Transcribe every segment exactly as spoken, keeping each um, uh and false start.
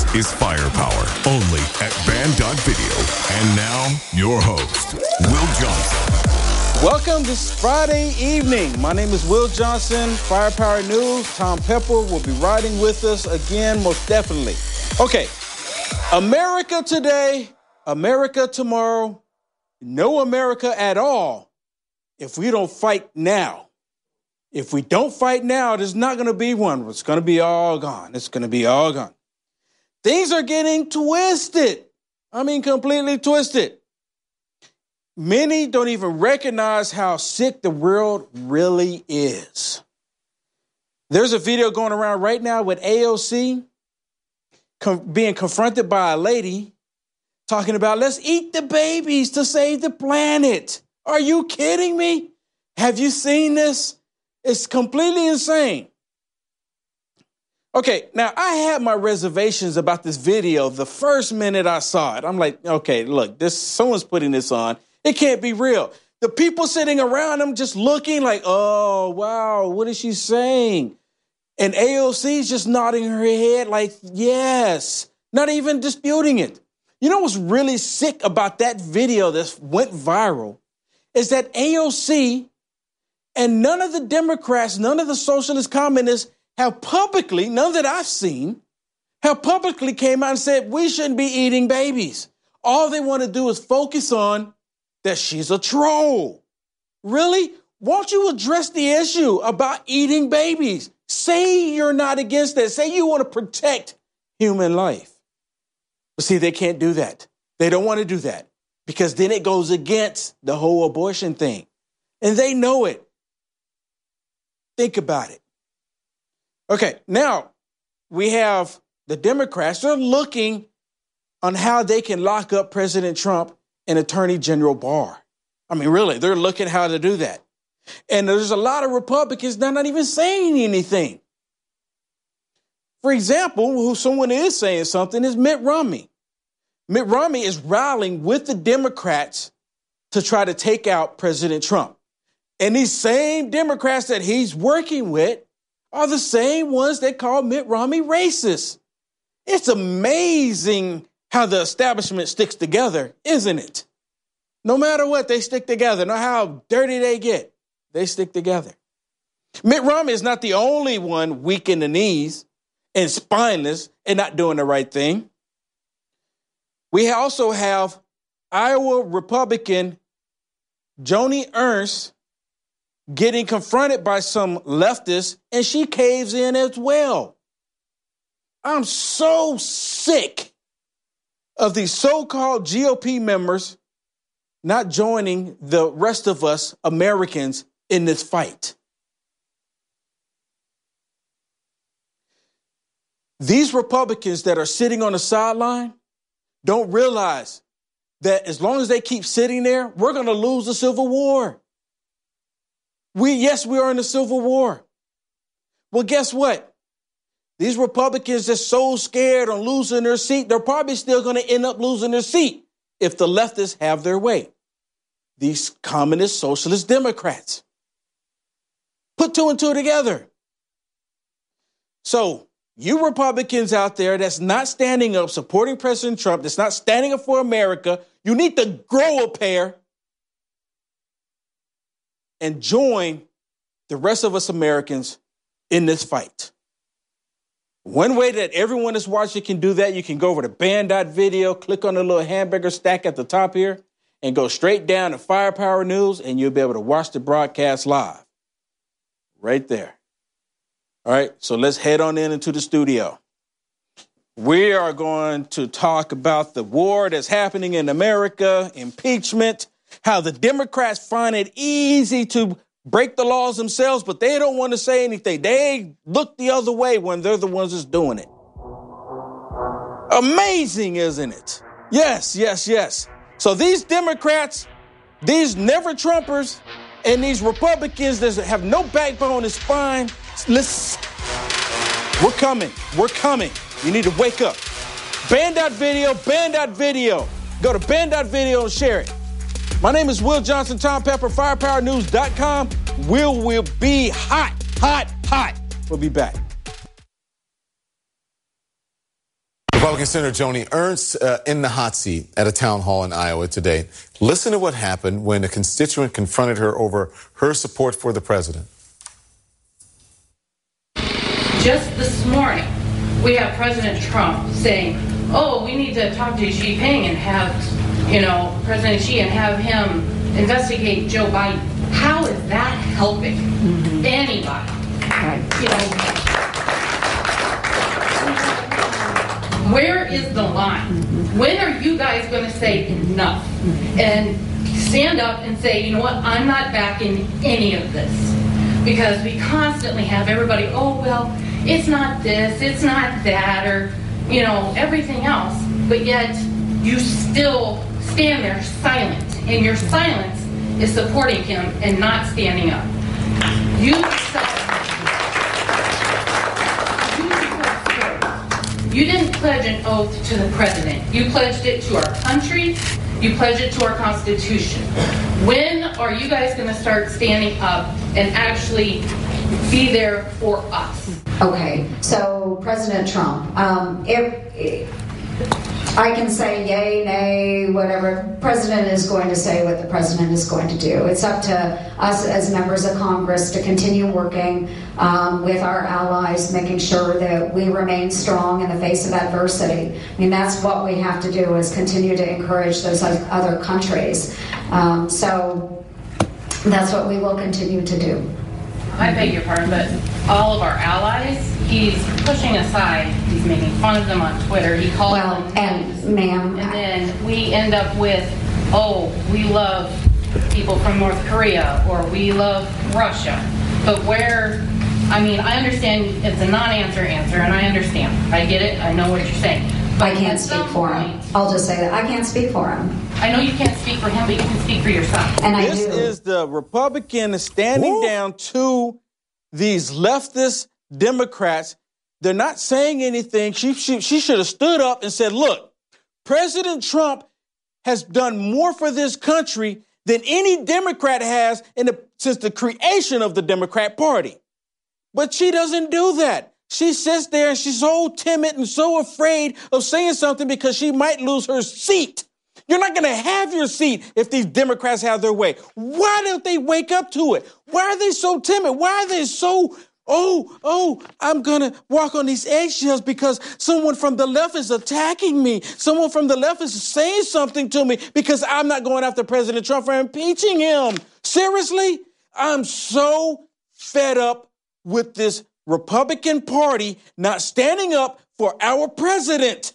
is Firepower, only at band dot video. And now, your host, Will Johnson. Welcome this Friday evening. My name is Will Johnson, Firepower News. Tom Pepper will be riding with us again, most definitely. Okay, America today, America tomorrow, no America at all if we don't fight now. If we don't fight now, there's not going to be one. It's going to be all gone. It's going to be all gone. Things are getting twisted. I mean, completely twisted. Many don't even recognize how sick the world really is. There's a video going around right now with A O C com- being confronted by a lady talking about, let's eat the babies to save the planet. Are you kidding me? Have you seen this? It's completely insane. Okay, now I had my reservations about this video the first minute I saw it. I'm like, okay, look, this someone's putting this on. It can't be real. The people sitting around them just looking like, oh, wow, what is she saying? And A O C's just nodding her head like, yes, not even disputing it. You know what's really sick about that video that went viral is that A O C and none of the Democrats, none of the socialist communists have publicly, none that I've seen, have publicly came out and said we shouldn't be eating babies. All they want to do is focus on that she's a troll. Really? Won't you address the issue about eating babies? Say you're not against that. Say you want to protect human life. But see, they can't do that. They don't want to do that because then it goes against the whole abortion thing. And they know it. Think about it. Okay, now we have the Democrats. They're looking on how they can lock up President Trump and Attorney General Barr. I mean, really, they're looking how to do that. And there's a lot of Republicans that are not even saying anything. For example, who someone is saying something is Mitt Romney. Mitt Romney is rallying with the Democrats to try to take out President Trump. And these same Democrats that he's working with are the same ones that call Mitt Romney racist. It's amazing how the establishment sticks together, isn't it? No matter what, they stick together. No matter how dirty they get, they stick together. Mitt Romney is not the only one weak in the knees and spineless and not doing the right thing. We also have Iowa Republican Joni Ernst getting confronted by some leftists, and she caves in as well. I'm so sick of these so-called G O P members not joining the rest of us Americans in this fight. These Republicans that are sitting on the sideline don't realize that as long as they keep sitting there, we're going to lose the Civil War. We, yes, we are in a civil war. Well, guess what? These Republicans are so scared on losing their seat, they're probably still going to end up losing their seat if the leftists have their way. These communist, socialist Democrats. Put two and two together. So you Republicans out there that's not standing up, supporting President Trump, that's not standing up for America, you need to grow a pair and join the rest of us Americans in this fight. One way that everyone that's watching can do that, you can go over to band dot video, click on the little hamburger stack at the top here, and go straight down to Firepower News, and you'll be able to watch the broadcast live. Right there. All right, so let's head on in into the studio. We are going to talk about the war that's happening in America, impeachment, how the Democrats find it easy to break the laws themselves, but they don't want to say anything. They look the other way when they're the ones that's doing it. Amazing, isn't it? Yes, yes, yes. So these Democrats, these never-Trumpers, and these Republicans that have no backbone and spine, listen, we're coming. We're coming. You need to wake up. band dot video, band dot video. Go to band dot video and share it. My name is Will Johnson, Tom Pepper, firepower news dot com. Will will be hot, hot, hot. We'll be back. Republican Senator Joni Ernst uh, in the hot seat at a town hall in Iowa today. Listen to what happened when a constituent confronted her over her support for the president. Just this morning, we have President Trump saying, oh, we need to talk to Xi Jinping and have, you know, President Xi and have him investigate Joe Biden. How is that helping mm-hmm. anybody? Right. You know, where is the line? Mm-hmm. When are you guys going to say enough mm-hmm. and stand up and say, you know what, I'm not backing any of this? Because we constantly have everybody, oh, well, it's not this, it's not that, or, you know, everything else. But yet you still stand there silent, and your silence is supporting him and not standing up. You You didn't pledge an oath to the president. You pledged it to our country. You pledged it to our Constitution. When are you guys going to start standing up and actually be there for us? Okay, so President Trump, um, if, if I can say yay, nay, whatever. President is going to say what the president is going to do. It's up to us as members of Congress to continue working um, with our allies, making sure that we remain strong in the face of adversity. I mean, that's what we have to do, is continue to encourage those other countries. Um, so that's what we will continue to do. I beg your pardon, but all of our allies, he's pushing aside. He's making fun of them on Twitter. He calls well, them and ma'am, and then we end up with, oh, we love people from North Korea, or we love Russia. But where, I mean, I understand it's a non-answer answer, and I understand. I get it. I know what you're saying. But I can't speak for him. I'll just say that. I can't speak for him. I know you can't speak for him, but you can speak for yourself. And I this do. is the Republican standing Woo. down to these leftist Democrats. They're not saying anything. She, she, she should have stood up and said, look, President Trump has done more for this country than any Democrat has in the, since the creation of the Democrat Party. But she doesn't do that. She sits there and she's so timid and so afraid of saying something because she might lose her seat. You're not going to have your seat if these Democrats have their way. Why don't they wake up to it? Why are they so timid? Why are they so, oh, oh, I'm going to walk on these eggshells because someone from the left is attacking me. Someone from the left is saying something to me because I'm not going after President Trump for impeaching him. Seriously? I'm so fed up with this Republican Party not standing up for our president.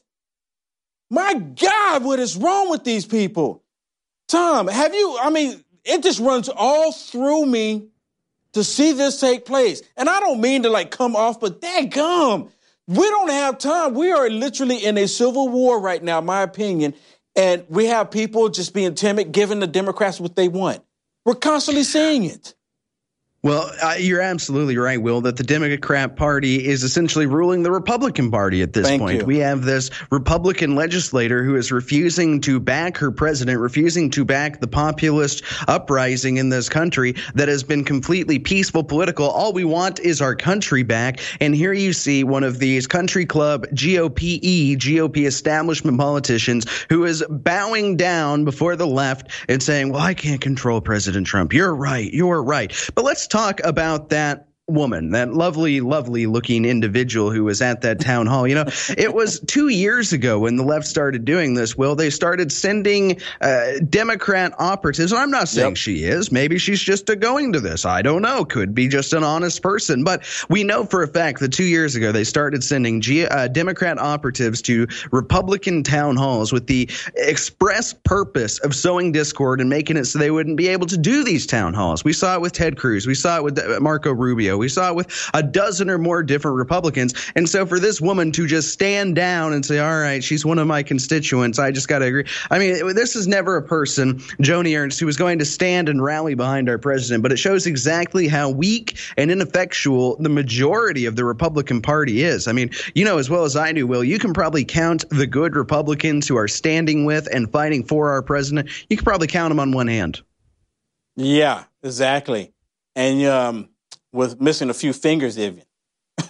My God, what is wrong with these people? Tom, have you, I mean, it just runs all through me to see this take place. And I don't mean to like come off, but dadgum, we don't have time. We are literally in a civil war right now, in my opinion. And we have people just being timid, giving the Democrats what they want. We're constantly seeing it. Well, uh, you're absolutely right, Will, that the Democrat Party is essentially ruling the Republican Party at this Thank point. you. We have this Republican legislator who is refusing to back her president, refusing to back the populist uprising in this country that has been completely peaceful, political. All we want is our country back. And here you see one of these country club G O P E, G O P establishment politicians who is bowing down before the left and saying, well, I can't control President Trump. You're right. You're right. But let's talk about that woman, that lovely, lovely looking individual who was at that town hall. You know, it was two years ago when the left started doing this, Will. They started sending uh, Democrat operatives. And I'm not saying yep. she is. Maybe she's just a going to this. I don't know. Could be just an honest person. But we know for a fact that two years ago they started sending G- uh, Democrat operatives to Republican town halls with the express purpose of sowing discord and making it so they wouldn't be able to do these town halls. We saw it with Ted Cruz. We saw it with Marco Rubio. We saw it with a dozen or more different Republicans. And so for this woman to just stand down and say, all right, she's one of my constituents, I just got to agree. I mean, this is never a person, Joni Ernst, who is going to stand and rally behind our president. But it shows exactly how weak and ineffectual the majority of the Republican Party is. I mean, you know as well as I do, Will, you can probably count the good Republicans who are standing with and fighting for our president. You can probably count them on one hand. Yeah, exactly. And um with missing a few fingers even.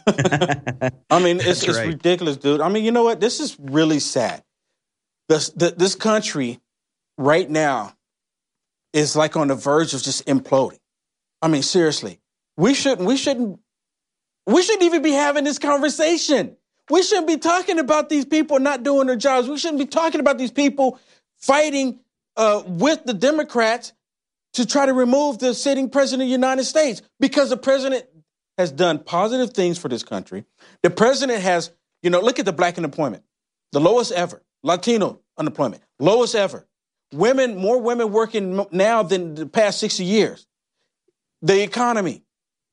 I mean, it's, it's right. ridiculous, dude. I mean, you know what? This is really sad. This, the, this country right now is like on the verge of just imploding. I mean, seriously, we shouldn't, we shouldn't, we shouldn't even be having this conversation. We shouldn't be talking about these people not doing their jobs. We shouldn't be talking about these people fighting uh, with the Democrats to try to remove the sitting president of the United States, because the president has done positive things for this country. The president has, you know, look at the black unemployment, the lowest ever. Latino unemployment, lowest ever. Women, more women working now than the past sixty years. The economy,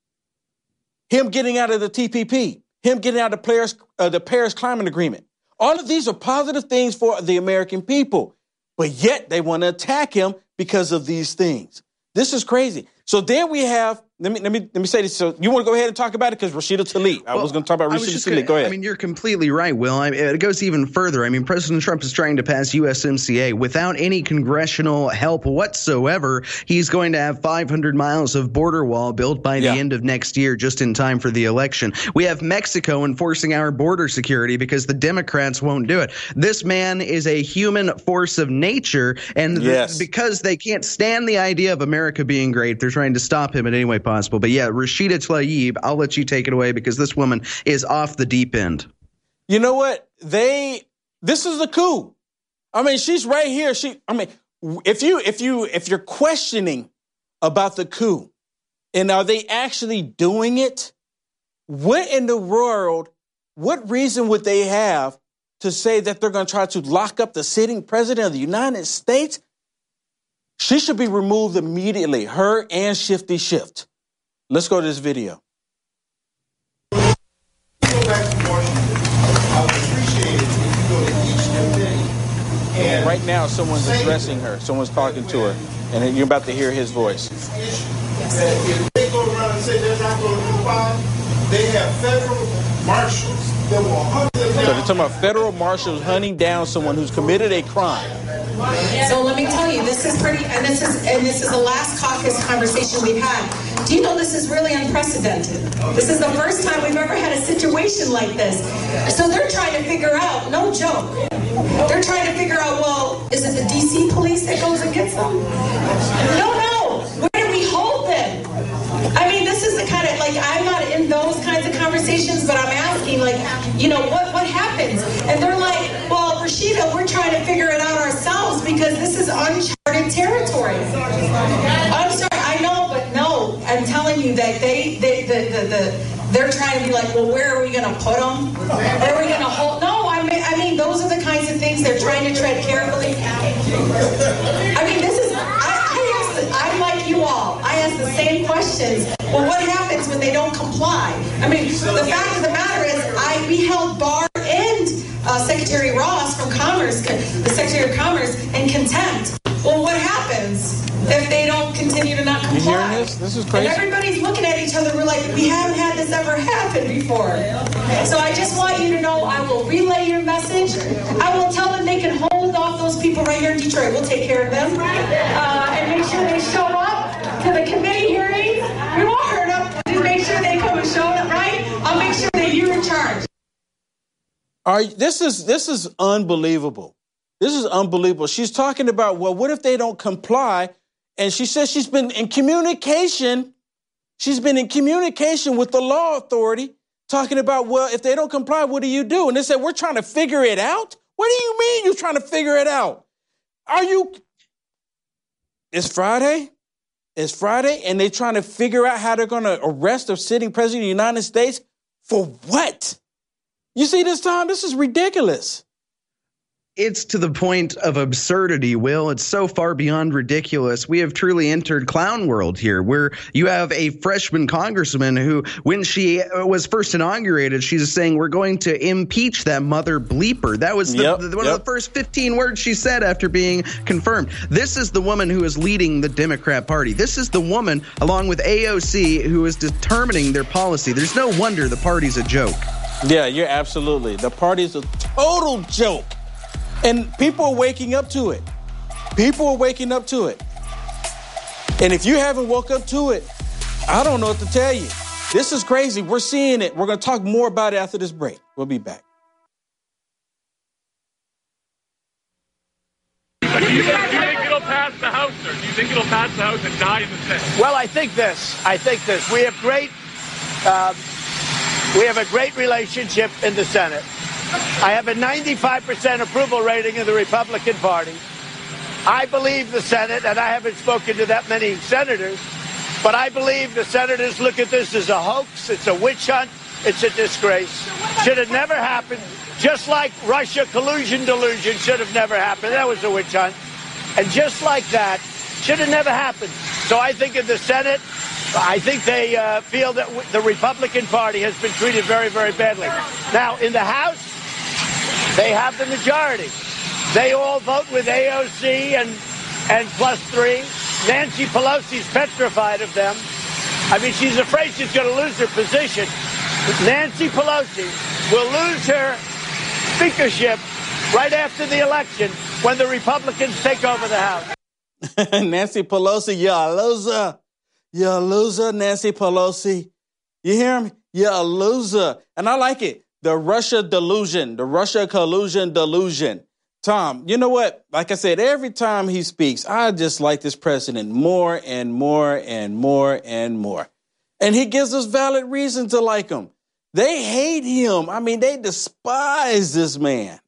him getting out of the T P P, him getting out of the Paris, uh, the Paris Climate Agreement. All of these are positive things for the American people, but yet they want to attack him because of these things. This is crazy. So then we have, let me let me let me say this. So you want to go ahead and talk about it? Because Rashida Tlaib, I well, was going to talk about Rashida Tlaib. Go ahead. I mean, you're completely right, Will. I mean, it goes even further. I mean, President Trump is trying to pass U S M C A without any congressional help whatsoever. He's going to have five hundred miles of border wall built by the Yeah. end of next year, just in time for the election. We have Mexico enforcing our border security because the Democrats won't do it. This man is a human force of nature, and th- Yes. because they can't stand the idea of America being great, they're trying to stop him in any way possible. But yeah, Rashida Tlaib, I'll let you take it away because this woman is off the deep end. You know what? They, this is the coup. I mean, she's right here. She, I mean, if you, if you, if you're questioning about the coup and are they actually doing it, what in the world, what reason would they have to say that they're going to try to lock up the sitting president of the United States? She should be removed immediately, her and Shifty Shift. Let's go to this video. Go back to Washington. I would appreciate it if you go to each committee and Right now, someone's addressing her. Someone's talking to her, and you're about to hear his voice. that if they go around and say they're not going to comply, they have federal marshals that will hunt them So down. they're talking about federal marshals hunting down someone who's committed a crime. So let me tell you, this is pretty, and this is and this is the last caucus conversation we've had. Do you know this is really unprecedented? This is the first time we've ever had a situation like this. So they're trying to figure out, no joke, they're trying to figure out, well, is it the D C police that goes and gets them? No, no. Where do we hold them? I mean, this is the kind of, like, I'm not in those kinds of conversations, but I'm asking, like, you know, what, what happens? And they're like, well, Rashida, we're trying to figure it out ourselves because this is uncharted territory. I'm sorry, I know, but no, I'm telling you that they, they the, the, the, they're trying to be like, well, where are we going to put them? Where are we going to hold? No, I mean, I mean, those are the kinds of things they're trying to tread carefully. I mean, this is, I, I ask, the, I'm like you all, I ask the same questions. Well, what happens when they don't comply? I mean, the fact of the matter is, I we held Barr and uh, Secretary Ross from Commerce, the Secretary of Commerce, in contempt. Well, what happens if they don't continue to not comply? You hearing this? This is crazy. And everybody's looking at each other. We're like, we haven't had this ever happen before. So I just want you to know, I will relay your message. I will tell them they can hold off those people right here in Detroit. We'll take care of them. Uh, and make sure they show up to the committee hearings. We won't hurt them. Just make sure they come and show up, right? I'll make sure that you're in charge. Are, this is this is unbelievable. This is unbelievable. She's talking about, well, what if they don't comply? And she says she's been in communication. She's been in communication with the law authority talking about, well, if they don't comply, what do you do? And they said, we're trying to figure it out. What do you mean you're trying to figure it out? Are you? It's Friday. It's Friday. And they're trying to figure out how they're going to arrest a sitting president of the United States for what? You see this, Tom? This is ridiculous. It's to the point of absurdity, Will. It's so far beyond ridiculous. We have truly entered clown world here, where you have a freshman congressman who, when she was first inaugurated, she's saying, we're going to impeach that mother bleeper. That was the, Yep, the, one yep. of the first fifteen words she said after being confirmed. This is the woman who is leading the Democrat Party. This is the woman, along with A O C, who is determining their policy. There's no wonder the party's a joke. Yeah, you're absolutely. The party's a total joke. And people are waking up to it. People are waking up to it. And if you haven't woke up to it, I don't know what to tell you. This is crazy. We're seeing it. We're going to talk more about it after this break. We'll be back. Do you, think, do you think it'll pass the House, sir? Do you think it'll pass the House and die in the Senate? Well, I think this. I think this. We have great, um, we have a great relationship in the Senate. I have a ninety-five percent approval rating in the Republican Party. I believe the Senate, and I haven't spoken to that many senators, but I believe the senators look at this as a hoax. It's a witch hunt. It's a disgrace. Should have never happened. Just like Russia collusion delusion should have never happened. That was a witch hunt. And just like that, should have never happened. So I think in the Senate, I think they uh, feel that w- the Republican Party has been treated very, very badly. Now, in the House, they have the majority. They all vote with A O C and, and plus three. Nancy Pelosi's petrified of them. I mean, she's afraid she's going to lose her position. Nancy Pelosi will lose her speakership right after the election when the Republicans take over the House. Nancy Pelosi, you're a loser. You're a loser, Nancy Pelosi. You hear me? You're a loser. And I like it. The Russia delusion, the Russia collusion delusion. Tom, you know what? Like I said, every time he speaks, I just like this president more and more and more and more. And he gives us valid reason to like him. They hate him. I mean, they despise this man.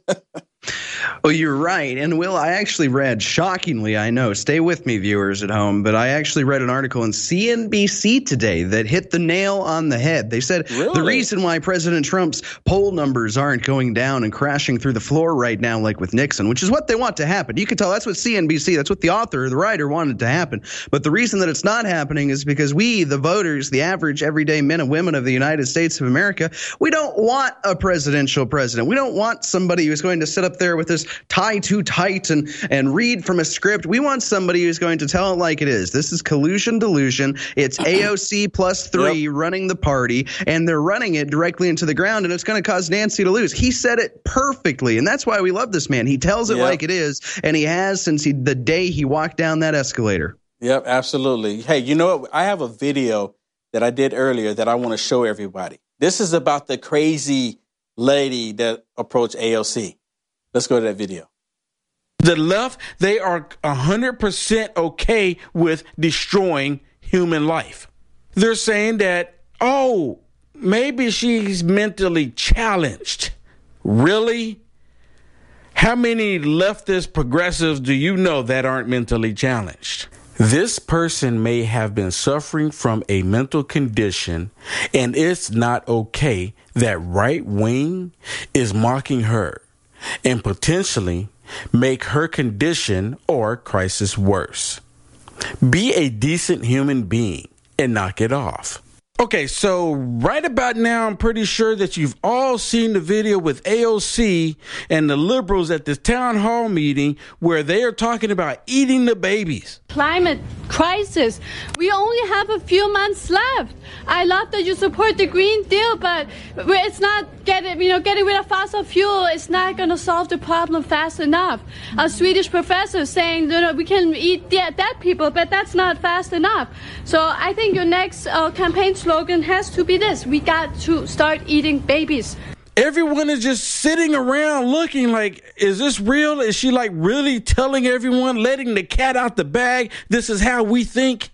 Well, you're right. And Will, I actually read, shockingly, I know, stay with me, viewers at home, but I actually read an article in C N B C today that hit the nail on the head. They said really? The reason why President Trump's poll numbers aren't going down and crashing through the floor right now, like with Nixon, which is what they want to happen. You can tell that's what C N B C, that's what the author, the writer wanted to happen. But the reason that it's not happening is because we, the voters, the average everyday men and women of the United States of America, we don't want a presidential president. We don't want somebody who's going to sit up there with this tie too tight and, and read from a script. We want somebody who's going to tell it like it is. This is collusion delusion. It's A O C plus three yep. running the party, and they're running it directly into the ground, and it's going to cause Nancy to lose. He said it perfectly, and that's why we love this man. He tells it yep. like it is, and he has since he, the day he walked down that escalator. Yep, absolutely. Hey, you know what? I have a video that I did earlier that I want to show everybody. This is about the crazy lady that approached A O C. Let's go to that video. The left, they are one hundred percent okay with destroying human life. They're saying that, oh, maybe she's mentally challenged. Really? How many leftist progressives do you know that aren't mentally challenged? This person may have been suffering from a mental condition, and it's not okay that right wing is mocking her and potentially make her condition or crisis worse. Be a decent human being and knock it off. Okay, so right about now, I'm pretty sure that you've all seen the video with A O C and the liberals at this town hall meeting where they are talking about eating the babies. Climate crisis. We only have a few months left. I love that you support the Green Deal, but it's not getting, you know, getting rid of fossil fuel. It's not going to solve the problem fast enough. A Swedish professor saying, you know, we can eat dead, dead people, but that's not fast enough. So I think your next uh, campaign slogan has to be this: we got to start eating babies. Everyone is just sitting around looking like, is this real? Is she like really telling everyone, letting the cat out the bag? This is how we think.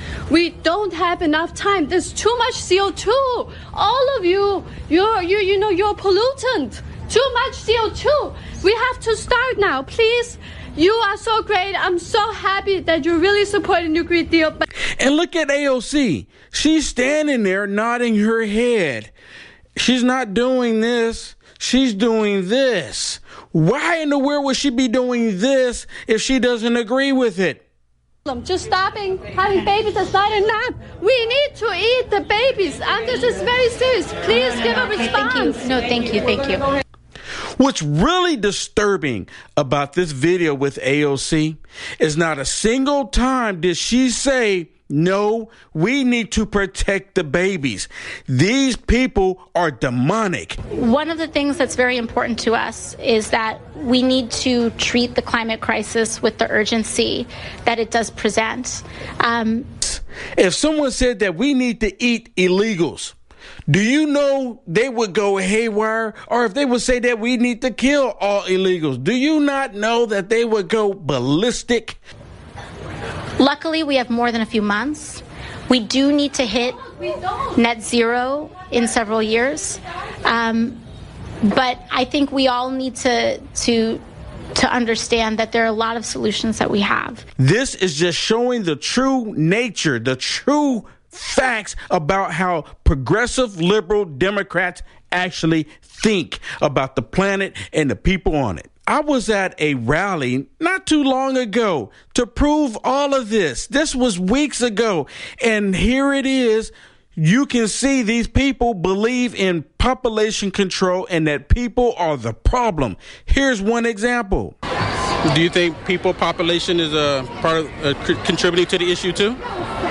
We don't have enough time. There's too much C O two. All of you, you're, you, you know, you're pollutant. Too much C O two. We have to start now, please. You are so great. I'm so happy that you're really supporting the Green Deal. And look at A O C. She's standing there nodding her head. She's not doing this. She's doing this. Why in the world would she be doing this if she doesn't agree with it? Just stopping having babies is not enough. We need to eat the babies. And this is very serious. Please give a response. Thank you. No, thank you. Thank you. What's really disturbing about this video with A O C is not a single time did she say, no, we need to protect the babies. These people are demonic. One of the things that's very important to us is that we need to treat the climate crisis with the urgency that it does present. Um, If someone said that we need to eat illegals, do you know they would go haywire? Or if they would say that we need to kill all illegals, do you not know that they would go ballistic? Luckily, we have more than a few months. We do need to hit net zero in several years. Um, but I think we all need to, to, to understand that there are a lot of solutions that we have. This is just showing the true nature, the true facts about how progressive liberal Democrats actually think about the planet and the people on it. I was at a rally not too long ago to prove all of this. This was weeks ago. And here it is. You can see these people believe in population control and that people are the problem. Here's one example. Do you think people population is a part of uh, c- contributing to the issue too?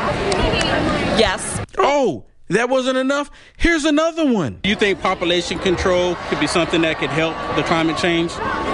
Yes. Oh, that wasn't enough? Here's another one. Do you think population control could be something that could help the climate change?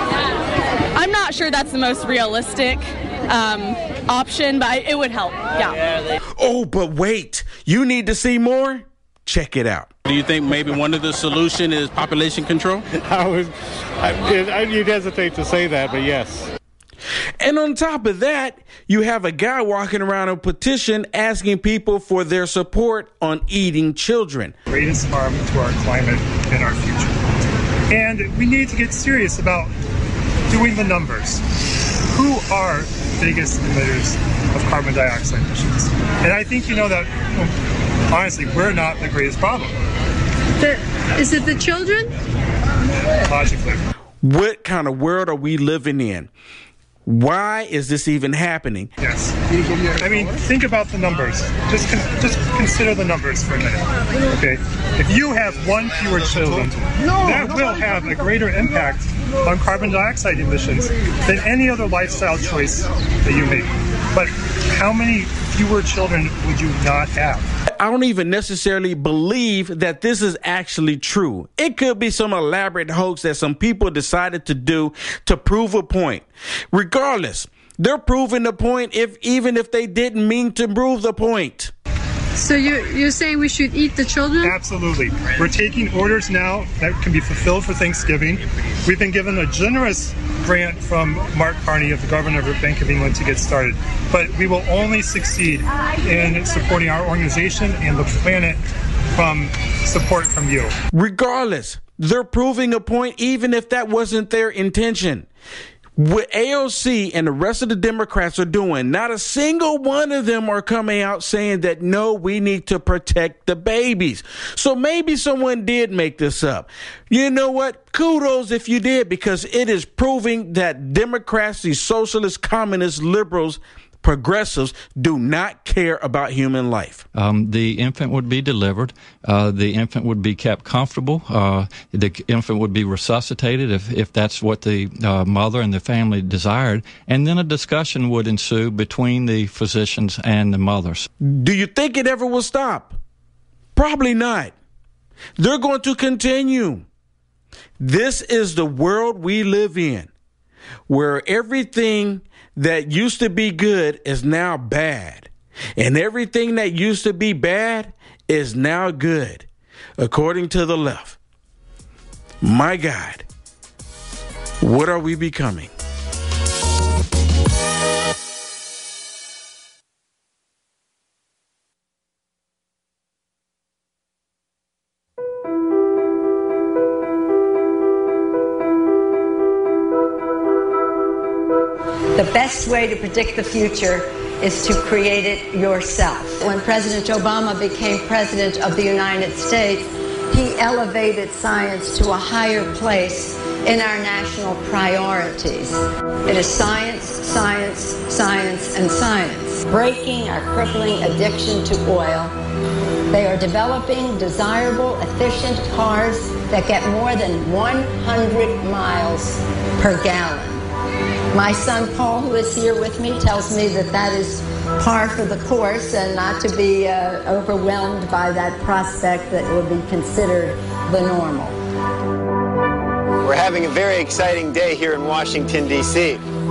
I'm not sure that's the most realistic um, option, but it would help. Yeah. Oh, but wait. You need to see more? Check it out. Do you think maybe one of the solution is population control? I would, I, I, you'd hesitate to say that, but yes. And on top of that, you have a guy walking around a petition asking people for their support on eating children. Greatest harm to our climate and our future. And we need to get serious about doing the numbers. Who are the biggest emitters of carbon dioxide emissions? And I think you know that, well, honestly, we're not the greatest problem. The, is it the children? Logically. What kind of world are we living in? Why is this even happening? Yes. I mean, think about the numbers. Just con- just consider the numbers for a minute. Okay? If you have one fewer children, that will have a greater impact on carbon dioxide emissions than any other lifestyle choice that you make. But how many fewer children would you not have? I don't even necessarily believe that this is actually true. It could be some elaborate hoax that some people decided to do to prove a point. Regardless, they're proving the point if even if they didn't mean to prove the point. So you're, you're saying we should eat the children? Absolutely. We're taking orders now that can be fulfilled for Thanksgiving. We've been given a generous grant from Mark Carney, of the governor of the Bank of England, to get started. But we will only succeed in supporting our organization and the planet from support from you. Regardless, they're proving a point even if that wasn't their intention. What A O C and the rest of the Democrats are doing, not a single one of them are coming out saying that, no, we need to protect the babies. So maybe someone did make this up. You know what? Kudos if you did, because it is proving that Democrats, these socialists, communists, liberals, progressives do not care about human life. Um, the infant would be delivered. Uh, the infant would be kept comfortable. Uh, the infant would be resuscitated if, if that's what the uh, mother and the family desired. And then a discussion would ensue between the physicians and the mothers. Do you think it ever will stop? Probably not. They're going to continue. This is the world we live in, where everything that used to be good is now bad. And everything that used to be bad is now good, according to the left. My God, what are we becoming? The best way to predict the future is to create it yourself. When President Obama became president of the United States, he elevated science to a higher place in our national priorities. It is science, science, science, and science. Breaking our crippling addiction to oil. They are developing desirable, efficient cars that get more than one hundred miles per gallon. My son Paul, who is here with me, tells me that that is par for the course and not to be uh, overwhelmed by that prospect that will be considered the normal. We're having a very exciting day here in Washington, D C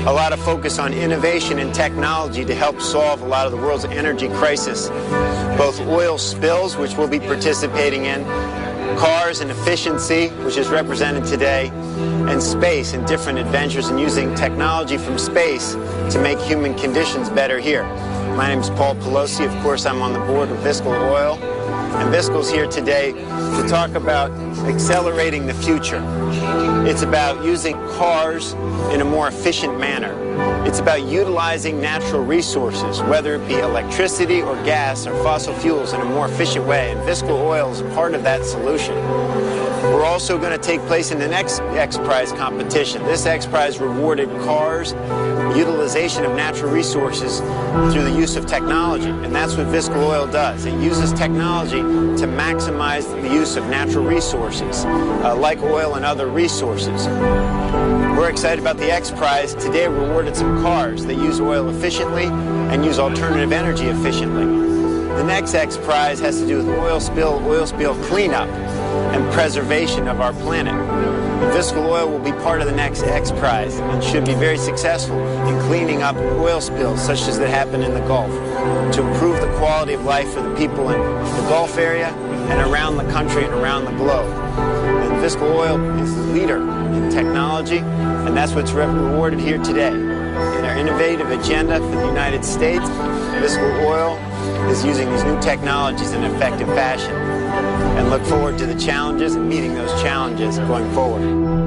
a lot of focus on innovation and technology to help solve a lot of the world's energy crisis. Both oil spills, which we'll be participating in, cars and efficiency, which is represented today, and space and different adventures in using technology from space to make human conditions better here. My name is Paul Pelosi. Of course, I'm on the board of Viscal Oil. And Viscal's here today to talk about accelerating the future. It's about using cars in a more efficient manner. It's about utilizing natural resources, whether it be electricity or gas or fossil fuels, in a more efficient way. And Viscal Oil is part of that solution. We're also going to take place in the next X Prize competition. This X Prize rewarded cars, utilization of natural resources through the use of technology. And that's what Viscal Oil does. It uses technology to maximize the use of natural resources, uh, like oil and other resources. We're excited about the X Prize. Today we rewarded some cars that use oil efficiently and use alternative energy efficiently. The next X Prize has to do with oil spill, oil spill cleanup and preservation of our planet. Viscal Oil will be part of the next X Prize and should be very successful in cleaning up oil spills such as that happen in the Gulf to improve the quality of life for the people in the Gulf area and around the country and around the globe. And Viscal Oil is the leader in technology, and that's what's rewarded here today. In our innovative agenda for the United States, Viscal Oil is using these new technologies in an effective fashion, and look forward to the challenges and meeting those challenges going forward.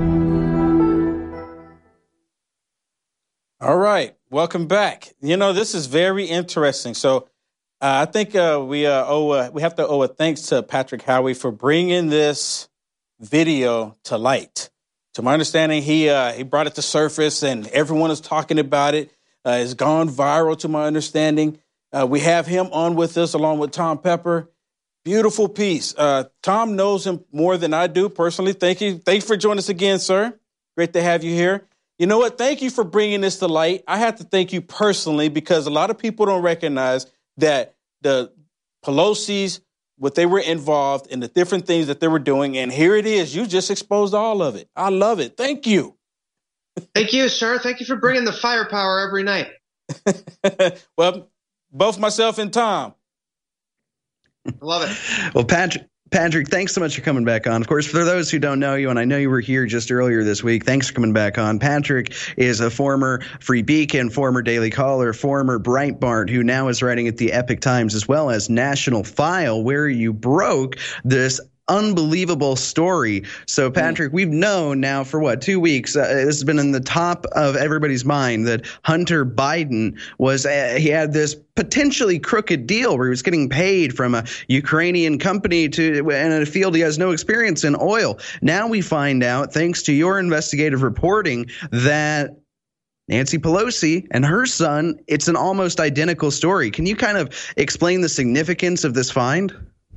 All right, welcome back. You know, this is very interesting. So uh, I think uh, we uh, owe a, we have to owe a thanks to Patrick Howie for bringing this video to light. To my understanding, he uh, he brought it to surface, and everyone is talking about it. Uh, it's gone viral, to my understanding. Uh, we have him on with us along with Tom Pepper. Beautiful piece. Uh, Tom knows him more than I do personally. Thank you. Thanks for joining us again, sir. Great to have you here. You know what? Thank you for bringing this to light. I have to thank you personally because a lot of people don't recognize that the Pelosi's, what they were involved in, the different things that they were doing. And here it is. You just exposed all of it. I love it. Thank you. Thank you, sir. Thank you for bringing the firepower every night. Well, both myself and Tom. Love it. Well, Patrick, Patrick, thanks so much for coming back on. Of course, for those who don't know you, and I know you were here just earlier this week, thanks for coming back on. Patrick is a former Free Beacon, former Daily Caller, former Breitbart, who now is writing at the Epoch Times as well as National File, where you broke this unbelievable story. So, Patrick, we've known now for what, two weeks, uh, this has been in the top of everybody's mind that Hunter Biden was, uh, he had this potentially crooked deal where he was getting paid from a Ukrainian company to in a field he has no experience in, oil. Now we find out, thanks to your investigative reporting, that Nancy Pelosi and her son, it's an almost identical story. Can you kind of explain the significance of this find?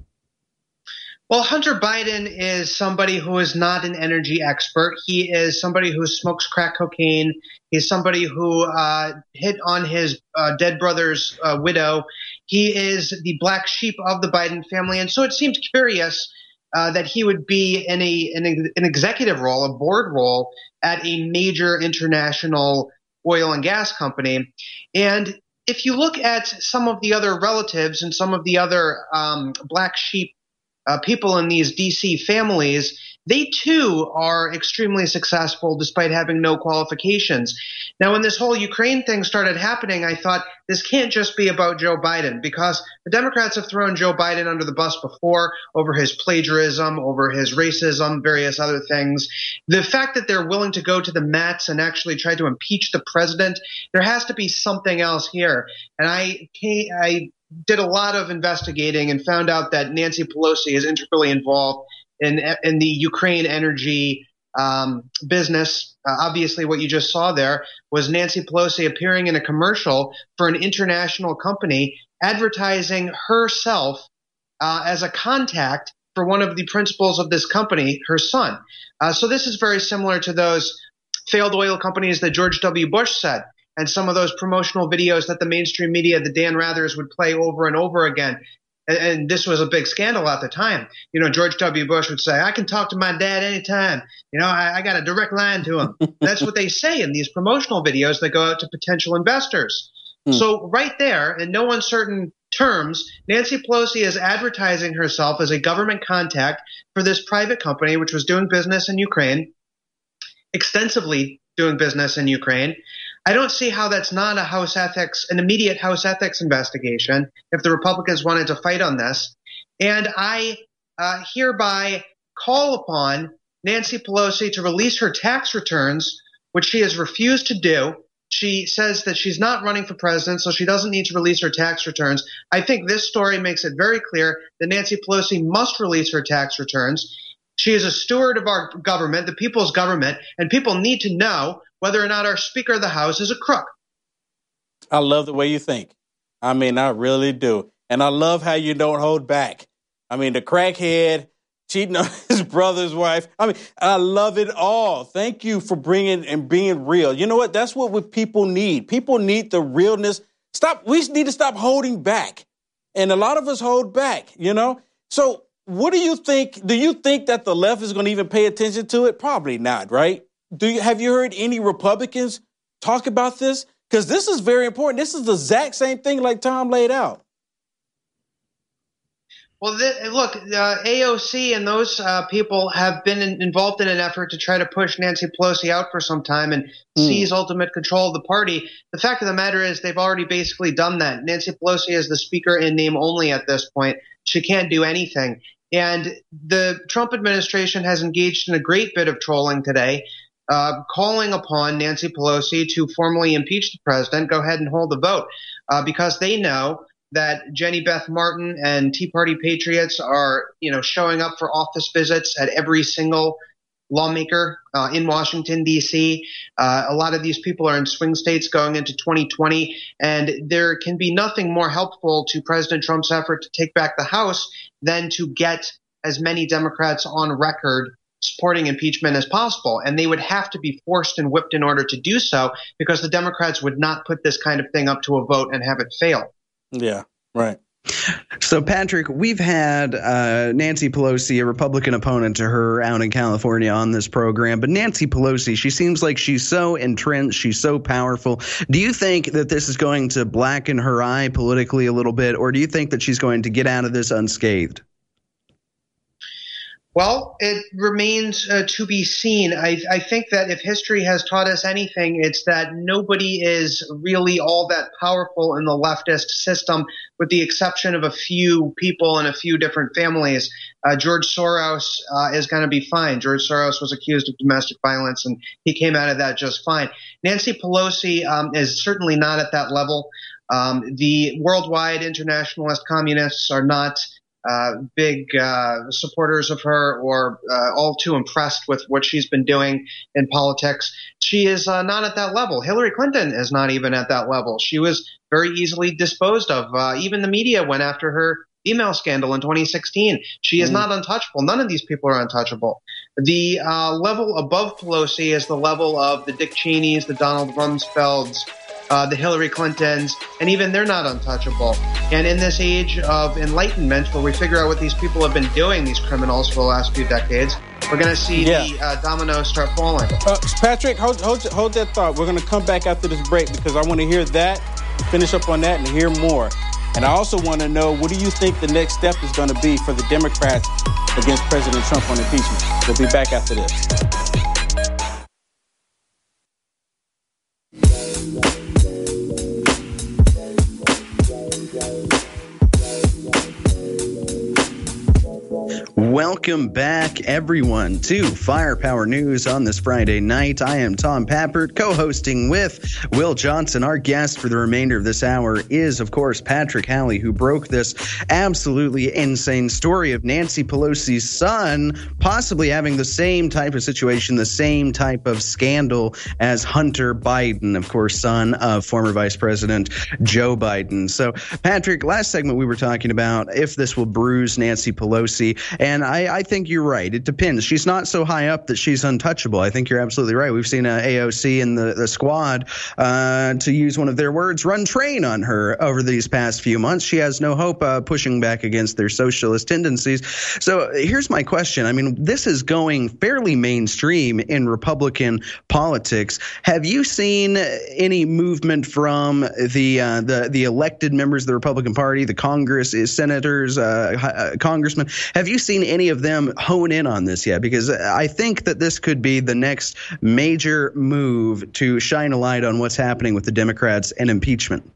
Well, Hunter Biden is somebody who is not an energy expert. He is somebody who smokes crack cocaine. He's somebody who uh, hit on his uh, dead brother's uh, widow. He is the black sheep of the Biden family. And so it seems curious uh, that he would be in a in a, an executive role, a board role at a major international oil and gas company. And if you look at some of the other relatives and some of the other um, black sheep Uh, people in these D C families, they too are extremely successful despite having no qualifications. Now, when this whole Ukraine thing started happening, I thought this can't just be about Joe Biden, because the Democrats have thrown Joe Biden under the bus before over his plagiarism, over his racism, various other things. The fact that they're willing to go to the mats and actually try to impeach the president, there has to be something else here. And I, I did a lot of investigating and found out that Nancy Pelosi is integrally involved in in the Ukraine energy um, business. Uh, obviously, what you just saw there was Nancy Pelosi appearing in a commercial for an international company advertising herself uh, as a contact for one of the principals of this company, her son. Uh, so this is very similar to those failed oil companies that George W. Bush said, and some of those promotional videos that the mainstream media, the Dan Rathers, would play over and over again. and, and this was a big scandal at the time. You know, George W. Bush would say, I can talk to my dad anytime. You know, I, I got a direct line to him. That's what they say in these promotional videos that go out to potential investors. Hmm. So right there, in no uncertain terms, Nancy Pelosi is advertising herself as a government contact for this private company, which was doing business in Ukraine, extensively doing business in Ukraine. I don't see how that's not a House ethics, an immediate House ethics investigation if the Republicans wanted to fight on this. And I uh, hereby call upon Nancy Pelosi to release her tax returns, which she has refused to do. She says that she's not running for president, so she doesn't need to release her tax returns. I think this story makes it very clear that Nancy Pelosi must release her tax returns. She is a steward of our government, the people's government, and people need to know whether or not our Speaker of the House is a crook. I love the way you think. I mean, I really do. And I love how you don't hold back. I mean, the crackhead cheating on his brother's wife. I mean, I love it all. Thank you for bringing and being real. You know what? That's what we people need. People need the realness. Stop. We need to stop holding back. And a lot of us hold back, you know? So what do you think? Do you think that the left is going to even pay attention to it? Probably not, right? Do you, have you heard any Republicans talk about this? Because this is very important. This is the exact same thing like Tom laid out. Well, th- look, uh, A O C and those uh, people have been in, involved in an effort to try to push Nancy Pelosi out for some time and mm. seize ultimate control of the party. The fact of the matter is they've already basically done that. Nancy Pelosi is the speaker in name only at this point. She can't do anything. And the Trump administration has engaged in a great bit of trolling today, uh, calling upon Nancy Pelosi to formally impeach the president, go ahead and hold the vote, uh, because they know that Jenny Beth Martin and Tea Party patriots are, you know, showing up for office visits at every single lawmaker uh, in Washington, D C. Uh, a lot of these people are in swing states going into twenty twenty, and there can be nothing more helpful to President Trump's effort to take back the House than to get as many Democrats on record supporting impeachment as possible. And they would have to be forced and whipped in order to do so, because the Democrats would not put this kind of thing up to a vote and have it fail. Yeah, right. So, Patrick, we've had uh, Nancy Pelosi, a Republican opponent to her out in California, on this program. But Nancy Pelosi, she seems like she's so entrenched, she's so powerful. Do you think that this is going to blacken her eye politically a little bit, or do you think that she's going to get out of this unscathed? Well, it remains uh, to be seen. I, I think that if history has taught us anything, it's that nobody is really all that powerful in the leftist system, with the exception of a few people and a few different families. Uh, George Soros uh, is going to be fine. George Soros was accused of domestic violence, and he came out of that just fine. Nancy Pelosi um, is certainly not at that level. Um, the worldwide internationalist communists are not Uh, big uh, supporters of her, or uh, all too impressed with what she's been doing in politics. She is uh, not at that level. Hillary Clinton is not even at that level. She was very easily disposed of. Uh, even the media went after her email scandal in twenty sixteen. She is mm. not untouchable. None of these people are untouchable. The uh, level above Pelosi is the level of the Dick Cheneys, the Donald Rumsfelds, Uh, the Hillary Clintons, and even they're not untouchable. And in this age of enlightenment, where we figure out what these people have been doing, these criminals, for the last few decades, we're going to see yeah. the uh, dominoes start falling. Uh, Patrick, hold, hold, hold that thought. We're going to come back after this break, because I want to hear that, finish up on that, and hear more. And I also want to know, what do you think the next step is going to be for the Democrats against President Trump on impeachment? We'll be back after this. Welcome back, everyone, to Firepower News on this Friday night. I am Tom Pappert, co-hosting with Will Johnson. Our guest for the remainder of this hour is, of course, Patrick Halley, who broke this absolutely insane story of Nancy Pelosi's son possibly having the same type of situation, the same type of scandal as Hunter Biden, of course, son of former Vice President Joe Biden. So, Patrick, last segment we were talking about if this will bruise Nancy Pelosi, and I, I think you're right. It depends. She's not so high up that she's untouchable. I think you're absolutely right. We've seen uh, A O C and the, the squad, uh, to use one of their words, run train on her over these past few months. She has no hope uh, pushing back against their socialist tendencies. So here's my question. I mean, this is going fairly mainstream in Republican politics. Have you seen any movement from the uh, the the elected members of the Republican Party, the Congress, senators, uh, uh, congressmen? Have you seen any of them hone in on this yet? Because I think that this could be the next major move to shine a light on what's happening with the Democrats and impeachment.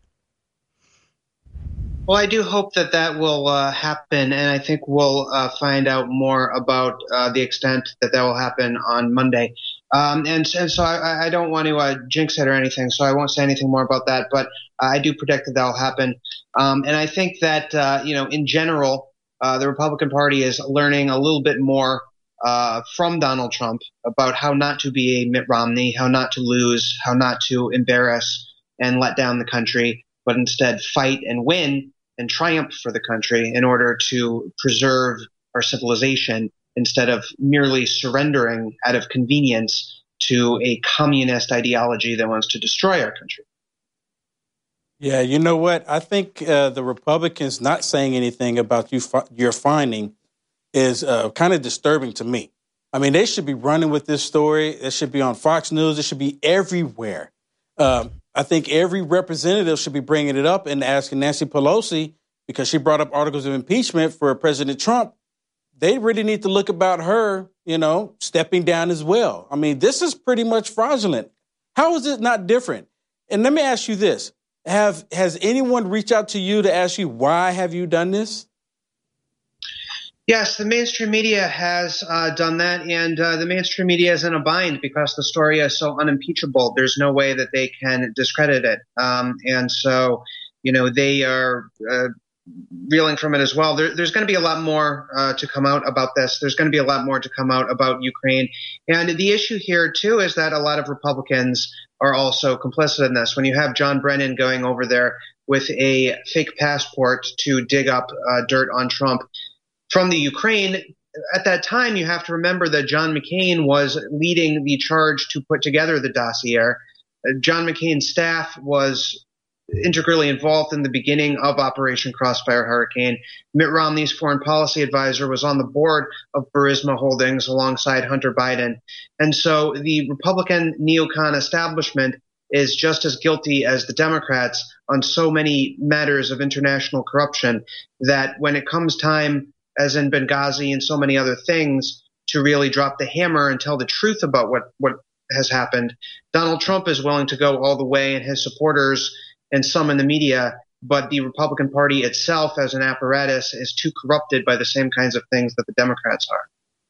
Well, I do hope that that will uh, happen, and I think we'll uh, find out more about uh, the extent that that will happen on Monday. Um, and, and so I, I don't want to uh, jinx it or anything, so I won't say anything more about that, but I do predict that that will happen. Um, and I think that, uh, you know, in general, uh, the Republican Party is learning a little bit more uh, from Donald Trump about how not to be a Mitt Romney, how not to lose, how not to embarrass and let down the country, but instead fight and win and triumph for the country in order to preserve our civilization instead of merely surrendering out of convenience to a communist ideology that wants to destroy our country. Yeah, you know what? I think uh, the Republicans not saying anything about you fi- your finding is uh, kind of disturbing to me. I mean, they should be running with this story. It should be on Fox News. It should be everywhere. Um, I think every representative should be bringing it up and asking Nancy Pelosi, because she brought up articles of impeachment for President Trump. They really need to look about her, you know, stepping down as well. I mean, this is pretty much fraudulent. How is it not different? And let me ask you this. Have has anyone reached out to you to ask you, why have you done this? Yes, the mainstream media has uh, done that, and uh, the mainstream media is in a bind because the story is so unimpeachable. There's no way that they can discredit it. Um, and so, you know, they are uh, reeling from it as well. There, there's going to be a lot more uh, to come out about this. There's going to be a lot more to come out about Ukraine. And the issue here, too, is that a lot of Republicans are also complicit in this. When you have John Brennan going over there with a fake passport to dig up uh, dirt on Trump from the Ukraine, at that time, you have to remember that John McCain was leading the charge to put together the dossier. Uh, John McCain's staff was integrally involved in the beginning of Operation Crossfire Hurricane. Mitt Romney's foreign policy advisor was on the board of Burisma Holdings alongside Hunter Biden. And so the Republican neocon establishment is just as guilty as the Democrats on so many matters of international corruption that when it comes time, as in Benghazi and so many other things, to really drop the hammer and tell the truth about what, what has happened, Donald Trump is willing to go all the way, and his supporters and some in the media, but the Republican Party itself as an apparatus is too corrupted by the same kinds of things that the Democrats are.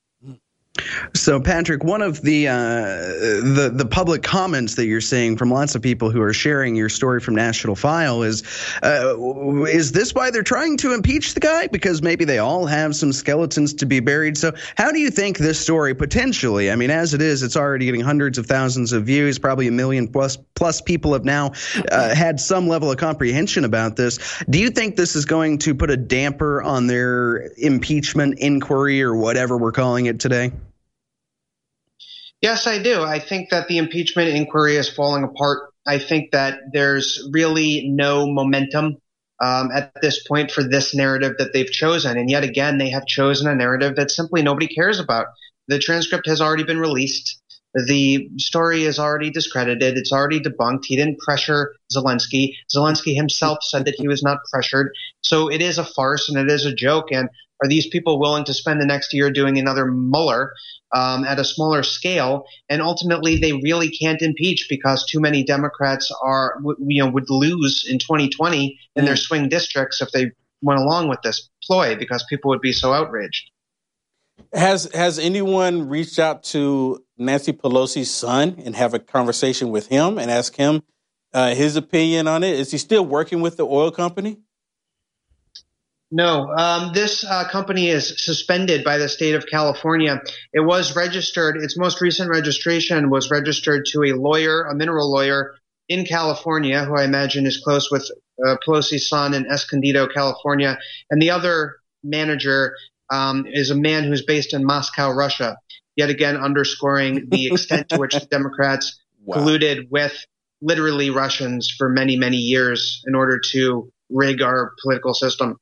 So, Patrick, one of the uh, the the public comments that you're seeing from lots of people who are sharing your story from National File is, uh, is this why they're trying to impeach the guy? Because maybe they all have some skeletons to be buried. So how do you think this story potentially, I mean, as it is, it's already getting hundreds of thousands of views, probably a million plus plus people have now uh, had some level of comprehension about this. Do you think this is going to put a damper on their impeachment inquiry, or whatever we're calling it today? Yes, I do. I think that the impeachment inquiry is falling apart. I think that there's really no momentum um, at this point for this narrative that they've chosen. And yet again, they have chosen a narrative that simply nobody cares about. The transcript has already been released. The story is already discredited. It's already debunked. He didn't pressure Zelensky. Zelensky himself said that he was not pressured. So it is a farce and it is a joke. And are these people willing to spend the next year doing another Mueller um, at a smaller scale? And ultimately, they really can't impeach because too many Democrats are, you know, would lose in twenty twenty in their swing districts if they went along with this ploy, because people would be so outraged. Has has anyone reached out to Nancy Pelosi's son and have a conversation with him and ask him uh, his opinion on it? Is he still working with the oil company? No, um, this uh, company is suspended by the state of California. It was registered. Its most recent registration was registered to a lawyer, a mineral lawyer in California, who I imagine is close with uh, Pelosi's son in Escondido, California. And the other manager um, is a man who's based in Moscow, Russia, yet again underscoring the extent to which the Democrats wow. colluded with literally Russians for many, many years in order to rig our political system.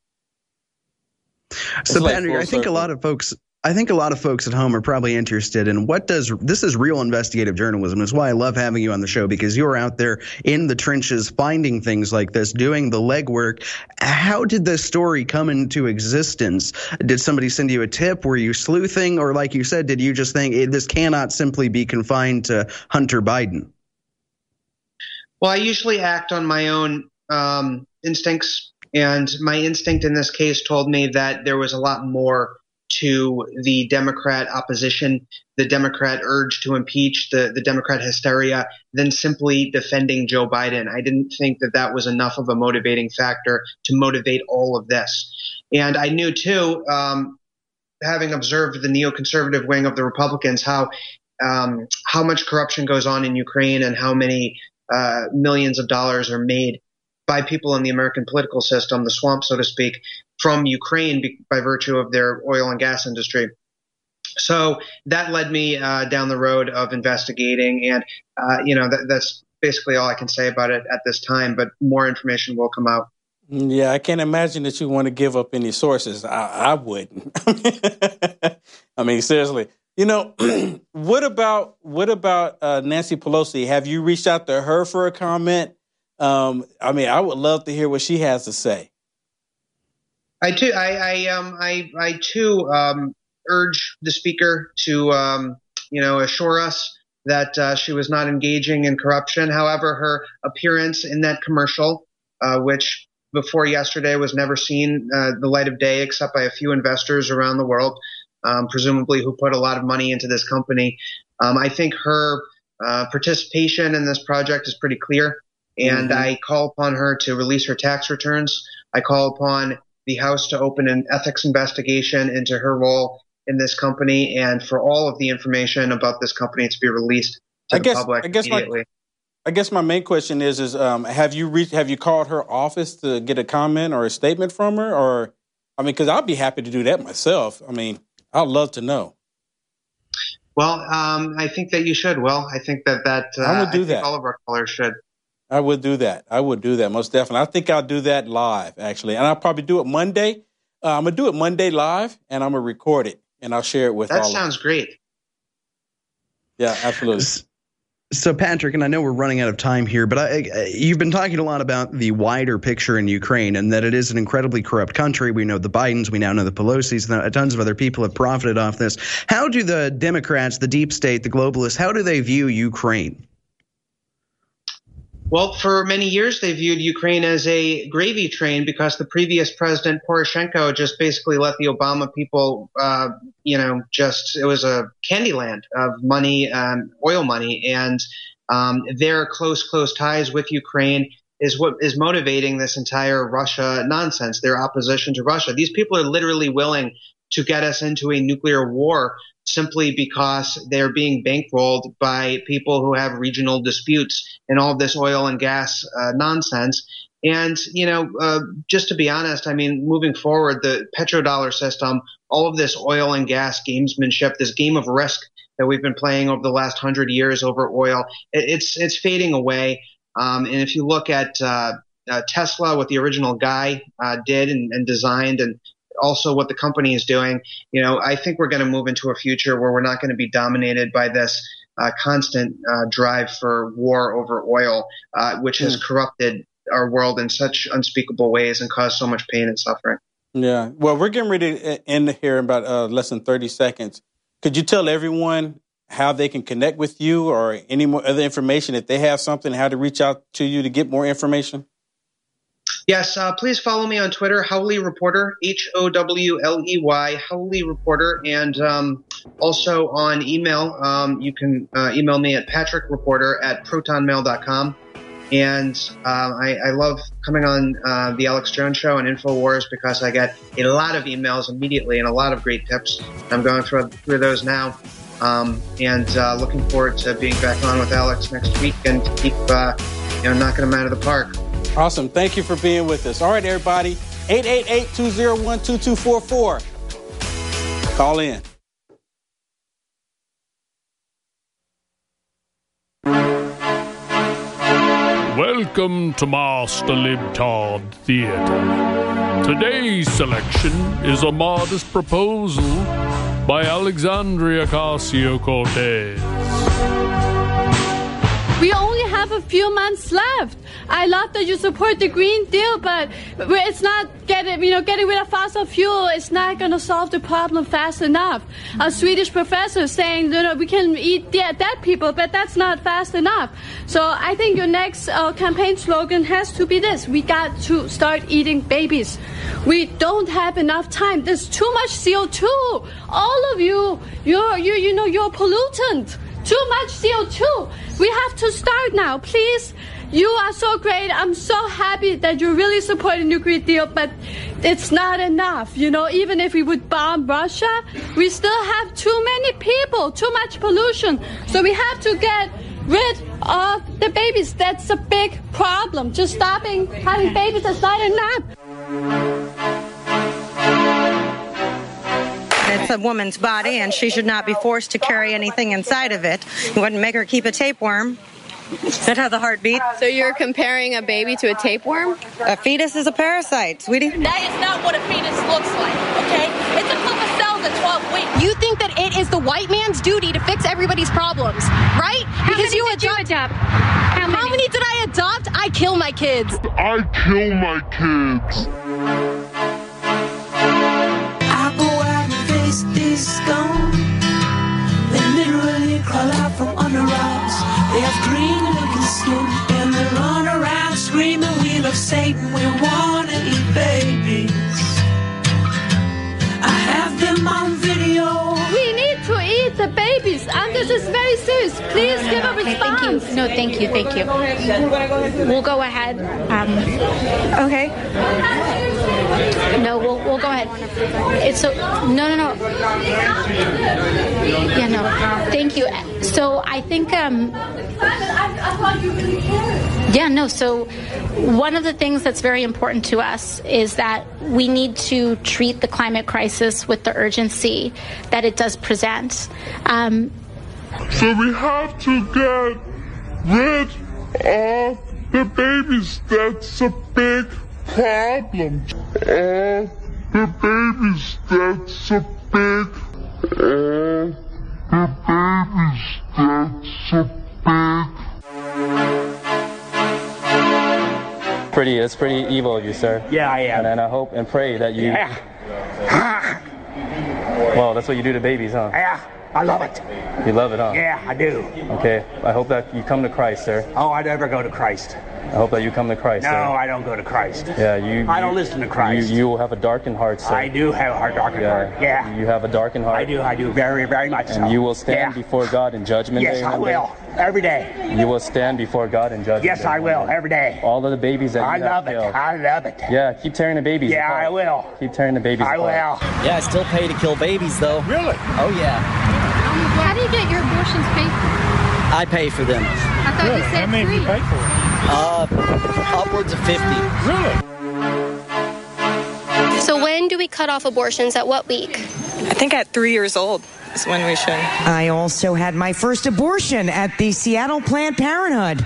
So, like Patrick, I think a lot of folks I think a lot of folks at home are probably interested in what does this is real investigative journalism. Is why I love having you on the show, because you're out there in the trenches finding things like this, doing the legwork. How did this story come into existence? Did somebody send you a tip? Were you sleuthing? Or like you said, did you just think hey, this cannot simply be confined to Hunter Biden? Well, I usually act on my own um, instincts, and my instinct in this case told me that there was a lot more to the Democrat opposition, the Democrat urge to impeach, the, the Democrat hysteria, than simply defending Joe Biden. I didn't think that that was enough of a motivating factor to motivate all of this. And I knew, too, um, having observed the neoconservative wing of the Republicans, how um, how much corruption goes on in Ukraine and how many uh, millions of dollars are made by people in the American political system, the swamp, so to speak, from Ukraine by virtue of their oil and gas industry. So that led me uh, down the road of investigating. And, uh, you know, that, that's basically all I can say about it at this time. But more information will come out. Yeah, I can't imagine that you want to give up any sources. I, I wouldn't. I mean, seriously. You know, what about what about uh, Nancy Pelosi? Have you reached out to her for a comment? Um, I mean, I would love to hear what she has to say. I too, I, I, um, I, I too, um, urge the speaker to, um, you know, assure us that uh, she was not engaging in corruption. However, her appearance in that commercial, uh, which before yesterday was never seen uh, the light of day except by a few investors around the world, um, presumably who put a lot of money into this company. Um, I think her uh, participation in this project is pretty clear. And mm-hmm. I call upon her to release her tax returns. I call upon the House to open an ethics investigation into her role in this company, and for all of the information about this company to be released to I the guess, public I guess immediately. My, I guess my main question is: is um, have you reached? Have you called her office to get a comment or a statement from her? Or, I mean, because I'd be happy to do that myself. I mean, I'd love to know. Well, um, I think that you should. Well, I think that that uh, I would do I think that. all of our callers should. I would do that. I would do that, most definitely. I think I'll do that live, actually. And I'll probably do it Monday. Uh, I'm going to do it Monday live, and I'm going to record it, and I'll share it with that all of you. That sounds great. Yeah, absolutely. So, Patrick, and I know we're running out of time here, but I, you've been talking a lot about the wider picture in Ukraine and that it is an incredibly corrupt country. We know the Bidens. We now know the Pelosi's. Tons of other people have profited off this. How do the Democrats, the deep state, the globalists, how do they view Ukraine? Well, for many years, they viewed Ukraine as a gravy train because the previous president, Poroshenko, just basically let the Obama people, uh, you know, just it was a candy land of money, um, oil money. And um, their close, close ties with Ukraine is what is motivating this entire Russia nonsense, their opposition to Russia. These people are literally willing to get us into a nuclear war simply because they're being bankrolled by people who have regional disputes and all of this oil and gas uh, nonsense. And, you know, uh, just to be honest, I mean, moving forward, the petrodollar system, all of this oil and gas gamesmanship, this game of risk that we've been playing over the last hundred years over oil, it, it's it's fading away. Um, and if you look at uh, uh, Tesla, what the original guy uh, did and, and designed, and also what the company is doing, you know, I think we're going to move into a future where we're not going to be dominated by this uh, constant uh, drive for war over oil, uh, which has mm. corrupted our world in such unspeakable ways and caused so much pain and suffering. Yeah. Well, we're getting ready to end here in about uh, less than thirty seconds. Could you tell everyone how they can connect with you or any more other information, if they have something, how to reach out to you to get more information? Yes, uh, please follow me on Twitter, Howley Reporter, H O W L E Y, Howley Reporter, and um, also on email. Um, you can uh, email me at patrickreporter at protonmail dot com. And uh, I, I love coming on uh, the Alex Jones Show and InfoWars because I get a lot of emails immediately and a lot of great tips. I'm going through, through those now. Um, and uh, looking forward to being back on with Alex next week and to keep uh, you know, knocking them out of the park. Awesome. Thank you for being with us. All right, everybody. eight eight eight, two oh one, two two four four. Call in. Welcome to Master Libtard Theater. Today's selection is a modest proposal by Alexandria Ocasio-Cortez. We only have a few months left. I love that you support the Green Deal, but it's not getting, you know, getting rid of fossil fuel. It's not going to solve the problem fast enough. A Swedish professor saying, you know, we can eat dead, dead people, but that's not fast enough. So I think your next uh, campaign slogan has to be this: we got to start eating babies. We don't have enough time. There's too much C O two. All of you, you're, you, you know, you're a pollutant. Too much C O two. We have to start now, please. You are so great. I'm so happy that you're really supporting the Green Deal, but it's not enough. You know, even if we would bomb Russia, we still have too many people, too much pollution. So we have to get rid of the babies. That's a big problem. Just stopping having babies is not enough. It's a woman's body, and she should not be forced to carry anything inside of it. You wouldn't make her keep a tapeworm. That has a heartbeat. So you're comparing a baby to a tapeworm? A fetus is a parasite, sweetie. That is not what a fetus looks like, okay? It's a couple cells at twelve weeks. You think that it is the white man's duty to fix everybody's problems, right? How because many you did you adopt. How many? How many did I adopt? I kill my kids. I kill my kids. Is gone. They literally crawl out from under rocks. They have green looking skin and they run around screaming, we love Satan, we wanna eat babies. I have them on video. We need to eat the babies, and this is very serious. Please give a response. Okay, thank you. No, thank you, thank you. We'll go ahead. Um, okay. No, we'll we'll go ahead. It's a, no, no, no. Yeah, no. Thank you. So I think. Um, I thought you really cared. Yeah, no. So one of the things that's very important to us is that we need to treat the climate crisis with the urgency that it does present. Um, so we have to get rid of the babies. That's a big problem. Uh, the babies, that's a big. Uh, the babies, that's a big. Pretty, it's pretty evil of you, sir. Yeah, I am. And, and I hope and pray that you. Yeah. Well, that's what you do to babies, huh? Yeah, I love it. You love it, huh? Yeah, I do. Okay, I hope that you come to Christ, sir. Oh, I never go to Christ. I hope that you come to Christ, no, sir. No, I don't go to Christ. Yeah, you. I don't you, listen to Christ. You, you will have a darkened heart, sir. I do have a darkened yeah. heart. Yeah. You have a darkened heart. I do. I do very, very much and so. And you will stand yeah. before God in judgment yes, day. Yes, I will. Day. Every day. You will stand before God in judgment yes, day. Yes, I will. Every day. All of the babies that I you love have it. killed. I love it. Yeah, keep tearing the babies yeah, apart. I will. Keep tearing the babies I apart. will. Yeah, I still pay to kill babies, though. Really? Oh, yeah. How do you get your abortions paid for? I pay for them. I thought really? you said How many free. do you pay for? Uh, upwards of fifty. Really? So when do we cut off abortions? At what week? I think at three years old is when we should. I also had my first abortion at the Seattle Planned Parenthood.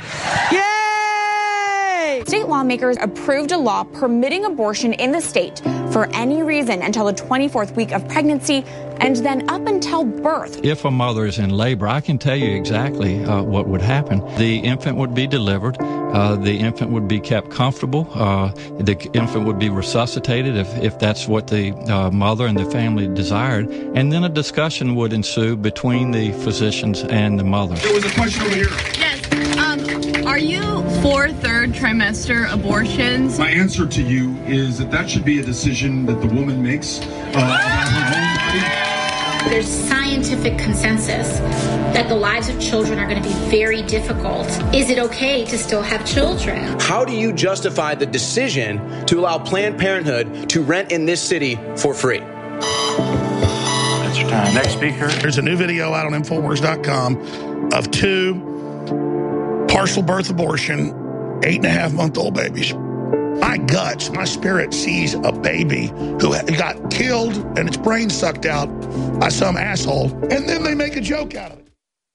Yay! State lawmakers approved a law permitting abortion in the state for any reason until the twenty-fourth week of pregnancy and then up until birth. If a mother is in labor, I can tell you exactly uh, what would happen. The infant would be delivered. Uh, the infant would be kept comfortable. Uh, the infant would be resuscitated if, if that's what the uh, mother and the family desired. And then a discussion would ensue between the physicians and the mother. There was a question over here. Yes. Um, are you for third trimester abortions? My answer to you is that that should be a decision that the woman makes uh, about her own body. There's scientific consensus that the lives of children are going to be very difficult. Is it okay to still have children? How do you justify the decision to allow Planned Parenthood to rent in this city for free? That's your time. Next speaker. There's a new video out on Infowars dot com of two partial birth abortion, eight and a half month old babies. My guts, my spirit sees a baby who got killed and its brain sucked out by some asshole, and then they make a joke out of it.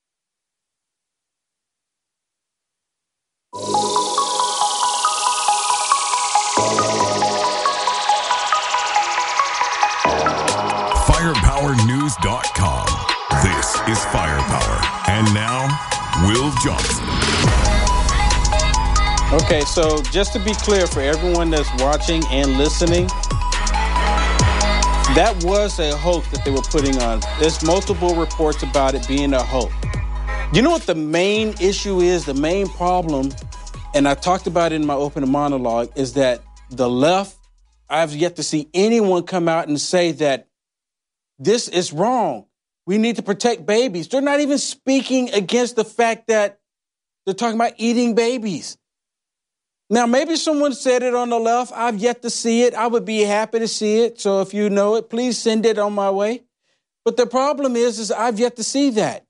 firepower news dot com. This is Firepower. And now, Will Johnson. Okay, so just to be clear for everyone that's watching and listening, that was a hoax that they were putting on. There's multiple reports about it being a hoax. You know what the main issue is, the main problem, and I talked about it in my opening monologue, is that the left, I've yet to see anyone come out and say that this is wrong. We need to protect babies. They're not even speaking against the fact that they're talking about eating babies. Now, maybe someone said it on the left. I've yet to see it. I would be happy to see it. So if you know it, please send it on my way. But the problem is, is I've yet to see that.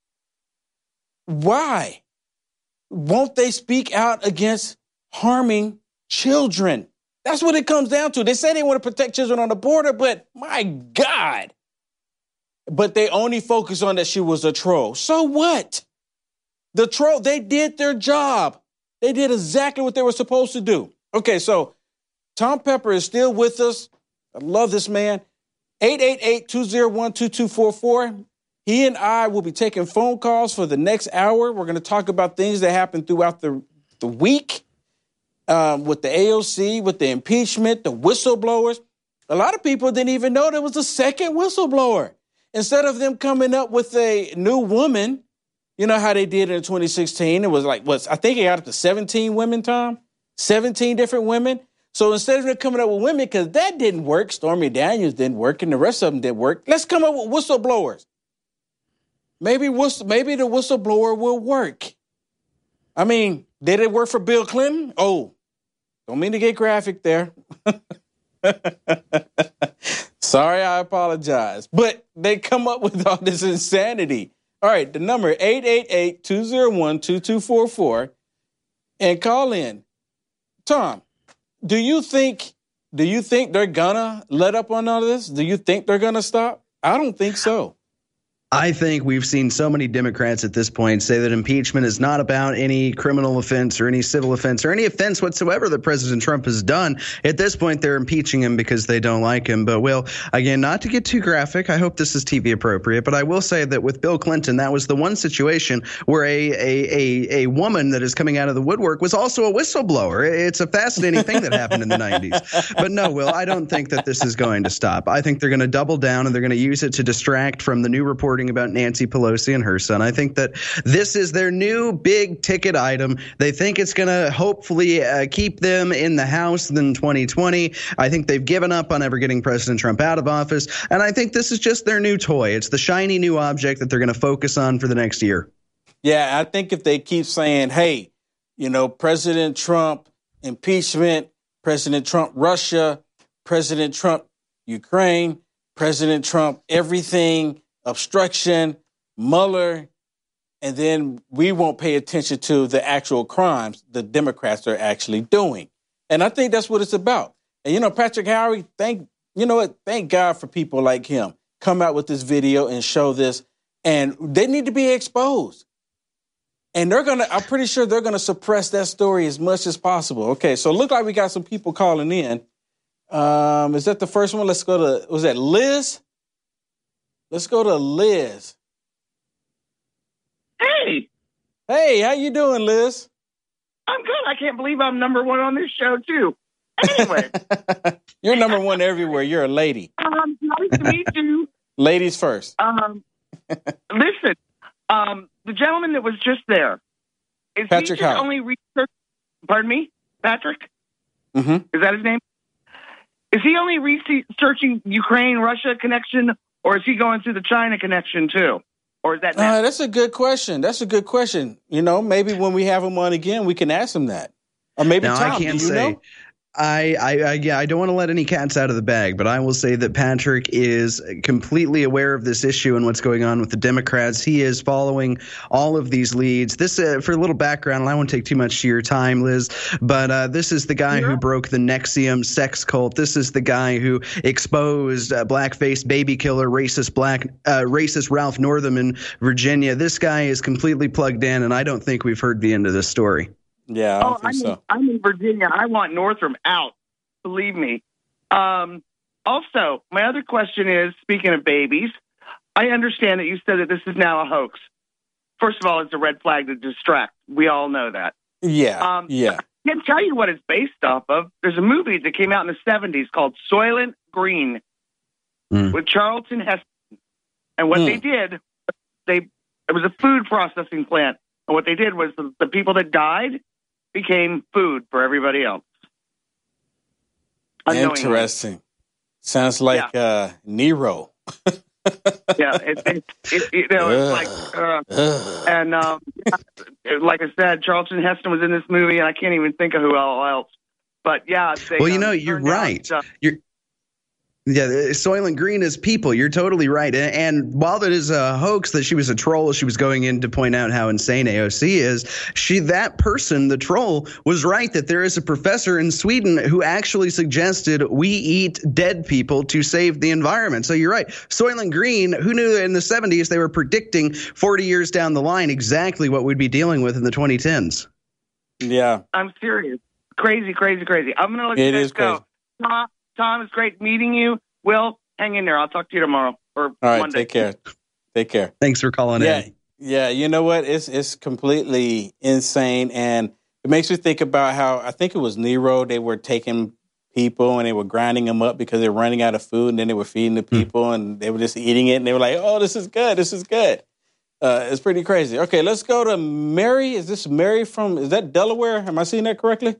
Why won't they speak out against harming children? That's what it comes down to. They say they want to protect children on the border, but my God. But they only focus on that she was a troll. So what? The troll, they did their job. They did exactly what they were supposed to do. Okay, so Tom Pepper is still with us. I love this man. eight eight eight, two oh one, two two four four. He and I will be taking phone calls for the next hour. We're going to talk about things that happened throughout the, the week um, with the A O C, with the impeachment, the whistleblowers. A lot of people didn't even know there was a second whistleblower. Instead of them coming up with a new woman, you know how they did in twenty sixteen? It was like, what, I think it got up to seventeen women, Tom? seventeen different women. So instead of them coming up with women, because that didn't work, Stormy Daniels didn't work, and the rest of them didn't work, let's come up with whistleblowers. Maybe whistle, maybe the whistleblower will work. I mean, did it work for Bill Clinton? Oh, don't mean to get graphic there. Sorry, I apologize. But they come up with all this insanity. All right, the number eight eight eight, two oh one, two two four four and call in. Tom, do you think do you think they're gonna let up on all this? Do you think they're gonna stop? I don't think so. I think we've seen so many Democrats at this point say that impeachment is not about any criminal offense or any civil offense or any offense whatsoever that President Trump has done. At this point, they're impeaching him because they don't like him. But, Will, again, not to get too graphic, I hope this is T V appropriate, but I will say that with Bill Clinton, that was the one situation where a a a, a woman that is coming out of the woodwork was also a whistleblower. It's a fascinating thing that happened in the nineties. But no, Will, I don't think that this is going to stop. I think they're going to double down and they're going to use it to distract from the new reporting about Nancy Pelosi and her son. I think that this is their new big ticket item. They think it's going to hopefully uh, keep them in the House in twenty twenty. I think they've given up on ever getting President Trump out of office. And I think this is just their new toy. It's the shiny new object that they're going to focus on for the next year. Yeah, I think if they keep saying, hey, you know, President Trump, impeachment, President Trump, Russia, President Trump, Ukraine, President Trump, everything, obstruction, Mueller, and then we won't pay attention to the actual crimes the Democrats are actually doing. And I think that's what it's about. And, you know, Patrick Henry, thank, you know what, thank God for people like him. Come out with this video and show this. And they need to be exposed. And they're going to, I'm pretty sure they're going to suppress that story as much as possible. Okay, so it look like we got some people calling in. Um, is that the first one? Let's go to, was that Liz? Let's go to Liz. Hey. Hey, how you doing, Liz? I'm good. I can't believe I'm number one on this show, too. Anyway. You're number one everywhere. You're a lady. Um, nice to meet you. Ladies first. Um, listen, um, the gentleman that was just there, is Patrick he just Howard. only research? Pardon me? Patrick? Mm-hmm. Is that his name? Is he only researching Ukraine-Russia connection, or is he going through the China connection, too? Or is that Uh, that's a good question. That's a good question. You know, maybe when we have him on again, we can ask him that. Or maybe Now, Tom, I can't do you say. know? I, I, I, yeah, I don't want to let any cats out of the bag, but I will say that Patrick is completely aware of this issue and what's going on with the Democrats. He is following all of these leads. This, uh, for a little background, I won't take too much of your time, Liz, but uh, this is the guy yeah. who broke the Nexium sex cult. This is the guy who exposed uh, black-faced baby killer, racist black, uh, racist Ralph Northam in Virginia. This guy is completely plugged in, and I don't think we've heard the end of this story. Yeah, I don't oh, think I'm, so. in, I'm in Virginia. I want Northam out. Believe me. Um, also, my other question is, speaking of babies, I understand that you said that this is now a hoax. First of all, it's a red flag to distract. We all know that. Yeah, um, yeah. I can't tell you what it's based off of. There's a movie that came out in the seventies called Soylent Green mm. with Charlton Heston. And what mm. they did, they it was a food processing plant. And what they did was the, the people that died became food for everybody else. Interesting. Sounds like yeah. uh, Nero. yeah, it, it, it, you know, it's like, uh, and um, like I said, Charlton Heston was in this movie, and I can't even think of who else. But yeah, they, well, you know, um, you're right. Out, uh, you're. Yeah, Soylent Green is people. You're totally right. And, and while that is a hoax that she was a troll, she was going in to point out how insane A O C is. She, that person, the troll, was right that there is a professor in Sweden who actually suggested we eat dead people to save the environment. So you're right. Soylent Green, who knew in the seventies they were predicting forty years down the line exactly what we'd be dealing with in the twenty tens. Yeah. I'm serious. Crazy, crazy, crazy. I'm going to let it you guys is go. Crazy. Tom, Tom, it's great meeting you. Will, hang in there. I'll talk to you tomorrow or All right, Monday. Take care. Take care. Thanks for calling yeah, in. Yeah, you know what? It's it's completely insane, and it makes me think about how I think it was Nero. They were taking people and they were grinding them up because they were running out of food, and then they were feeding the people, mm. and they were just eating it, and they were like, "Oh, this is good. This is good." Uh, it's pretty crazy. Okay, let's go to Mary. Is this Mary from? Is that Delaware? Am I seeing that correctly?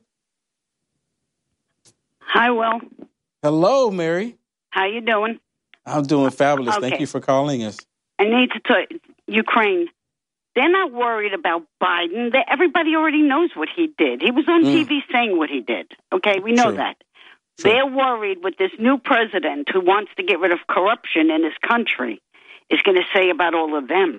Hi, Will. Hello, Mary. How you doing? I'm doing fabulous. Okay. Thank you for calling us. I need to tell you, Ukraine. They're not worried about Biden. They, everybody already knows what he did. He was on mm. T V saying what he did. Okay, we know True. that. True. They're worried with this new president who wants to get rid of corruption in his country is going to say about all of them.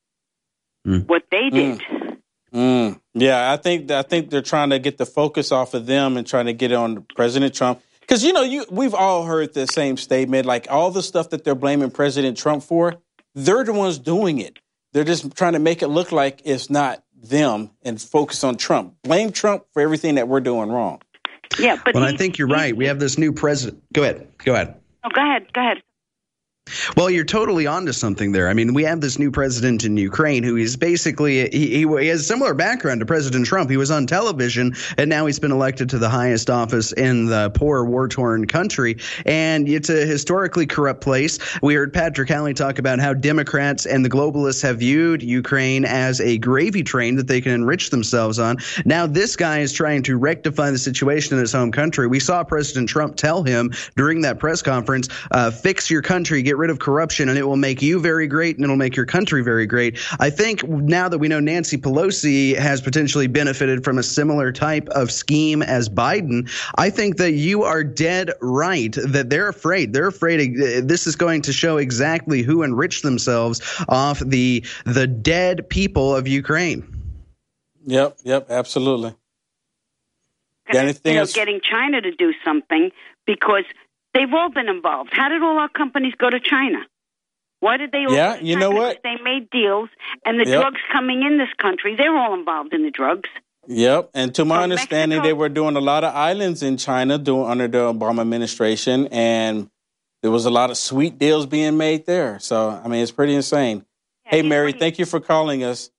Mm. What they did. Mm. Mm. Yeah, I think I think they're trying to get the focus off of them and trying to get on President Trump. Because, you know, you we've all heard the same statement, like all the stuff that they're blaming President Trump for, they're the ones doing it. They're just trying to make it look like it's not them and focus on Trump. Blame Trump for everything that we're doing wrong. Yeah, but well, he, I think you're right. We have this new president. Go ahead. Go ahead. Oh, go ahead. Go ahead. Well, you're totally onto something there. I mean, we have this new president in Ukraine who is basically he, he has a similar background to President Trump. He was on television, and now he's been elected to the highest office in the poor, war-torn country. And it's a historically corrupt place. We heard Patrick Halley talk about how Democrats and the globalists have viewed Ukraine as a gravy train that they can enrich themselves on. Now, this guy is trying to rectify the situation in his home country. We saw President Trump tell him during that press conference, uh, fix your country, get rid of corruption, and it will make you very great, and it'll make your country very great. I think now that we know Nancy Pelosi has potentially benefited from a similar type of scheme as Biden, I think that you are dead right that they're afraid. They're afraid this is going to show exactly who enriched themselves off the the dead people of Ukraine. Yep, yep, absolutely. Anything you know, else? Getting China to do something because they've all been involved. How did all our companies go to China? Why did they all yeah, go to you China? know what? Because they made deals, and the yep. drugs coming in this country, they're all involved in the drugs. Yep, and to my From understanding, Mexico, they were doing a lot of islands in China doing, under the Obama administration, and there was a lot of sweet deals being made there. So, I mean, it's pretty insane. Yeah, hey, Mary, pretty- thank you for calling us.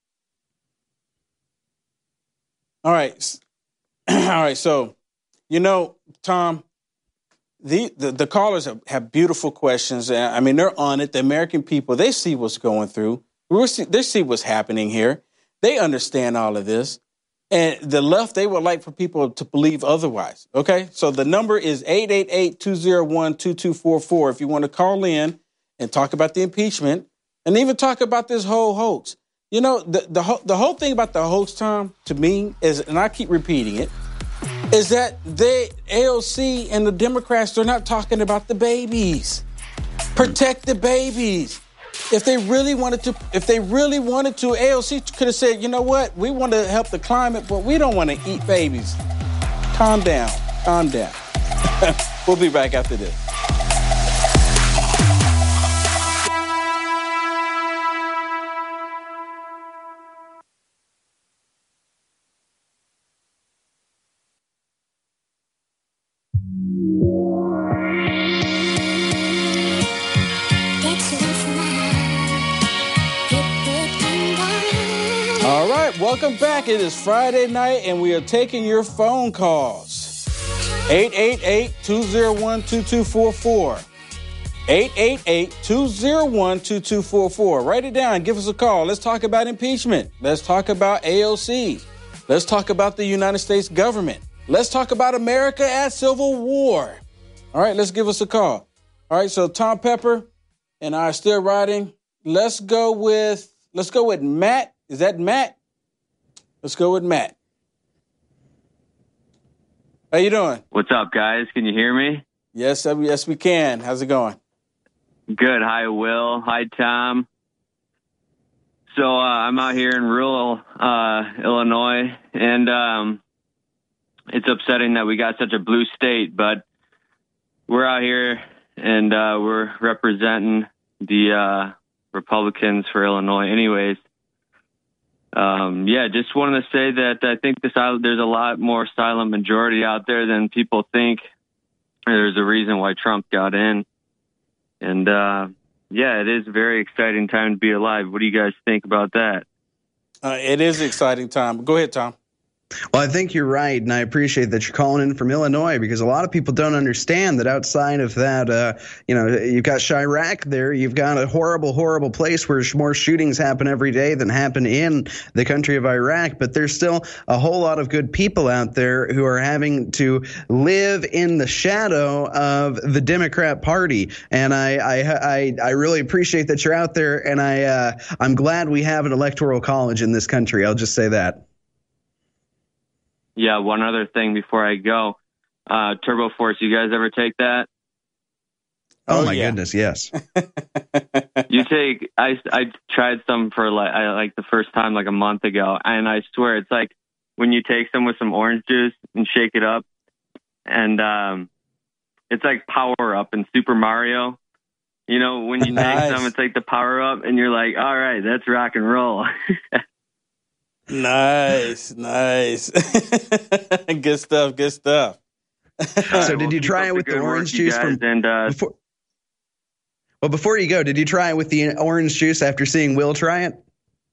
All right. All right, so, you know, Tom, the, the, the callers have, have beautiful questions. I mean, they're on it. The American people, they see what's going through. We're see, they see what's happening here. They understand all of this. And the left, they would like for people to believe otherwise. Okay, so the number is eight eight eight, two oh one, two two four four if you want to call in and talk about the impeachment and even talk about this whole hoax. You know, the the, the whole thing about the hoax, Tom, to me, is, and I keep repeating it, is that they, A O C and the Democrats, they're not talking about the babies. Protect the babies. If they really wanted to, if they really wanted to, A O C could have said, you know what, we want to help the climate, but we don't want to eat babies. Calm down, calm down. We'll be back after this. All right, welcome back. It is Friday night, and we are taking your phone calls. eight eight eight, two oh one, two two four four. eight eight eight, two oh one, two two four four. Write it down. Give us a call. Let's talk about impeachment. Let's talk about A O C. Let's talk about the United States government. Let's talk about America at civil war. All right, let's give us a call. All right, so Tom Pepper and I are still riding. Let's go with, let's go with Matt. Is that Matt? Let's go with Matt. How you doing? What's up, guys? Can you hear me? Yes, yes, we can. How's it going? Good. Hi, Will. Hi, Tom. So uh, I'm out here in rural uh, Illinois, and um, it's upsetting that we got such a blue state, but we're out here, and uh, we're representing the uh, Republicans for Illinois anyways. Um, yeah, just wanted to say that I think this, there's a lot more silent majority out there than people think. There's a reason why Trump got in. And, uh, yeah, it is a very exciting time to be alive. What do you guys think about that? Uh, it is an exciting time. Go ahead, Tom. Well, I think you're right, and I appreciate that you're calling in from Illinois, because a lot of people don't understand that outside of that, uh, you know, you've got Chirac there. You've got a horrible, horrible place where more shootings happen every day than happen in the country of Iraq. But there's still a whole lot of good people out there who are having to live in the shadow of the Democrat Party. And I, I, I, I really appreciate that you're out there, and I, uh, I'm glad we have an electoral college in this country. I'll just say that. Yeah, one other thing before I go. Uh, Turbo Force, you guys ever take that? Oh, oh my yeah. goodness, yes. You take, I, I tried some for like, I, like the first time like a month ago, and I swear it's like when you take some with some orange juice and shake it up, and um, it's like Power Up in Super Mario. You know, when you nice. take some, it's like the Power Up, and you're like, all right, that's rock and roll. Nice, nice. Good stuff, good stuff. So right, did well, you try it with the orange juice from and uh before, well before you go, did you try it with the orange juice after seeing Will try it?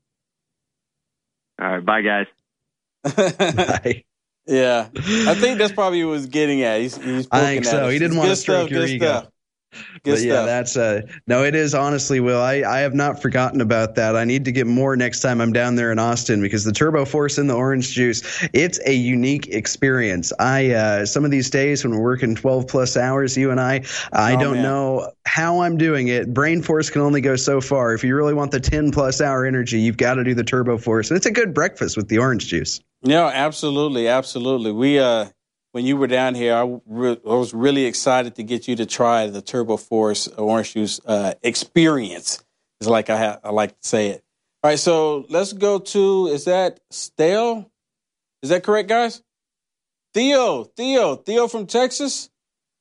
All right, bye guys. Bye. Yeah, I think that's probably what he was getting at. He's, he's I think so. us. He didn't it's want to stroke stuff, your good ego. Stuff. Good but stuff. yeah, that's uh no, it is honestly, Will. I, I have not forgotten about that. I need to get more next time I'm down there in Austin, because the Turbo Force and the orange juice, it's a unique experience. I uh some of these days when we're working twelve plus hours, you and I, I oh, don't man. know how I'm doing it. Brain Force can only go so far. If you really want the ten plus hour energy, you've got to do the Turbo Force, and it's a good breakfast with the orange juice. No, absolutely, absolutely. We uh. When you were down here, I, re- I was really excited to get you to try the Turbo Force orange juice uh, experience. Is like I, ha- I like to say it. All right, so let's go to, is that Stale? Is that correct, guys? Theo, Theo, Theo from Texas.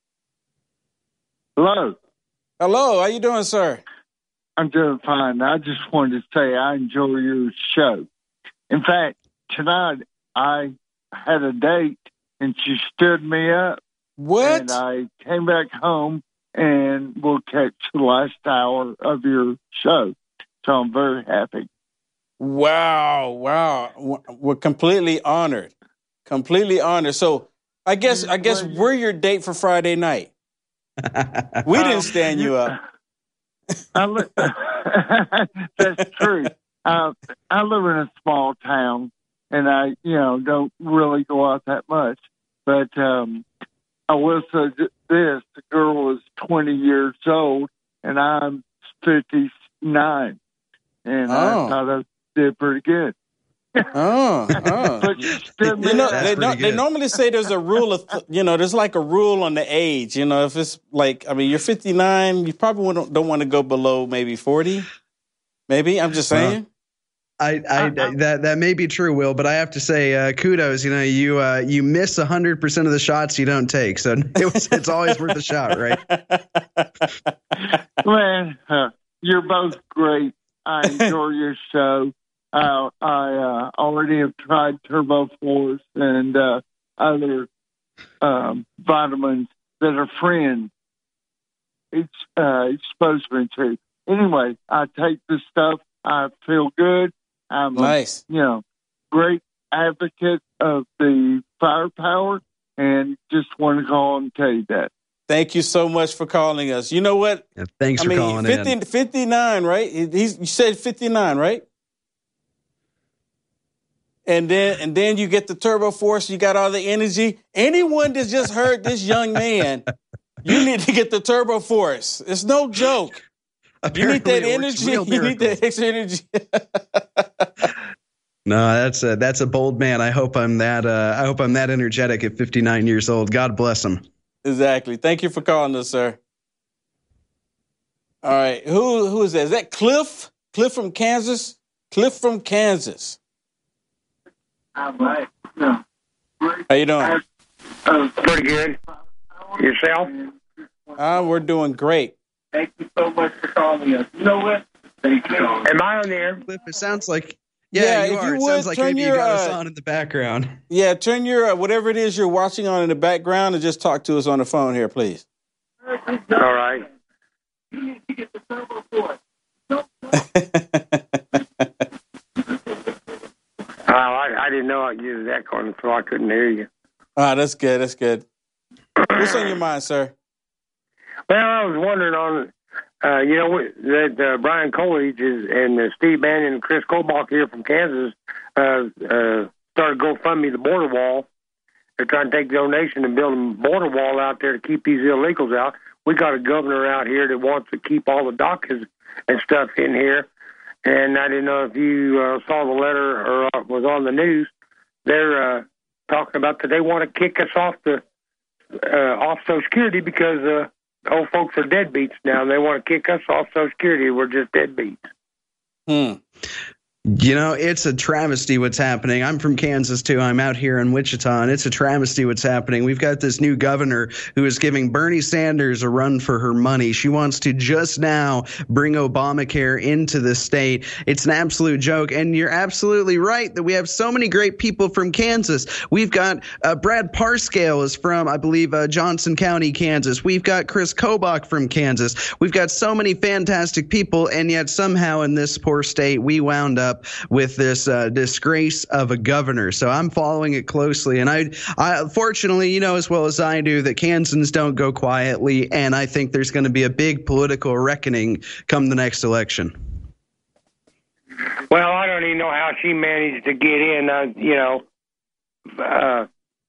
Hello. Hello, how you doing, sir? I'm doing fine. I just wanted to say I enjoy your show. In fact, tonight I had a date, and she stood me up. What? And I came back home, and we'll catch the last hour of your show. So I'm very happy. Wow, wow. We're completely honored. Completely honored. So I guess I guess we're your date for Friday night. We didn't stand you up. I li- That's true. Uh, I live in a small town, and I, you know, don't really go out that much. But um, I will say this: the girl is twenty years old, and I'm fifty-nine, and Oh. I thought I did pretty good. Oh, oh. But you know, they, no, they normally say there's a rule of, th- you know, there's like a rule on the age. You know, if it's like, I mean, you're fifty-nine, you probably don't, don't want to go below maybe forty. Maybe, I'm just saying. Uh, I, I uh-huh. that that may be true, Will, but I have to say, uh, kudos. You know, you uh, you miss a hundred percent of the shots you don't take, so it was, it's always worth a shot, right? Man, uh, you're both great. I enjoy your show. Uh, I uh, already have tried Turbo Force and uh, other um, vitamins that are friends. It's uh, exposed me to. Anyway, I take this stuff. I feel good. I'm nice. a, you know, great advocate of the firepower, and just want to call and tell you that. Thank you so much for calling us. You know what? Yeah, thanks I for mean, calling fifty, in. fifty-nine, right? He's, you said fifty-nine, right? And then and then you get the Turbo Force. You got all the energy. Anyone that's just heard this young man, you need to get the Turbo Force. It's no joke. Apparently you need that energy. You need that extra energy. No, that's a, that's a bold man. I hope I'm that. Uh, I hope I'm that energetic at fifty-nine years old. God bless him. Exactly. Thank you for calling us, sir. All right. Who who is that? Is that Cliff? Cliff from Kansas? Cliff from Kansas. I'm right. No. How you doing? Uh, pretty good. Yourself? Uh, we're doing great. Thank you so much for calling us. You know what? Thank you. Am I on the air? Cliff, it sounds like, yeah, yeah you if are. you It would, sounds like turn maybe your, you got us uh, on in the background. Yeah, turn your, uh, whatever it is you're watching on in the background and just talk to us on the phone here, please. All right. Oh, I, I didn't know I used that corner, so I couldn't hear you. Ah, that's good. That's good. What's on your mind, sir? Well, I was wondering on, uh, you know, that uh, Brian Coolidge is, and uh, Steve Bannon and Chris Kobach here from Kansas uh, uh, started GoFundMe the border wall. They're trying to take donation and build a border wall out there to keep these illegals out. We got a governor out here that wants to keep all the DACAs and stuff in here. And I didn't know if you uh, saw the letter or uh, was on the news. They're uh, talking about that they want to kick us off the uh, off Social Security because uh, old folks are deadbeats now. They want to kick us off Social Security. We're just deadbeats. Hmm. You know, it's a travesty what's happening. I'm from Kansas, too. I'm out here in Wichita, and it's a travesty what's happening. We've got this new governor who is giving Bernie Sanders a run for her money. She wants to just now bring Obamacare into the state. It's an absolute joke, and you're absolutely right that we have so many great people from Kansas. We've got uh, Brad Parscale is from, I believe, uh, Johnson County, Kansas. We've got Chris Kobach from Kansas. We've got so many fantastic people, and yet somehow in this poor state, we wound up with this uh, disgrace of a governor. So I'm following it closely. And I, I, fortunately, you know as well as I do that Kansans don't go quietly. And I think there's going to be a big political reckoning come the next election. Well, I don't even know how she managed to get in, uh, you know. Uh,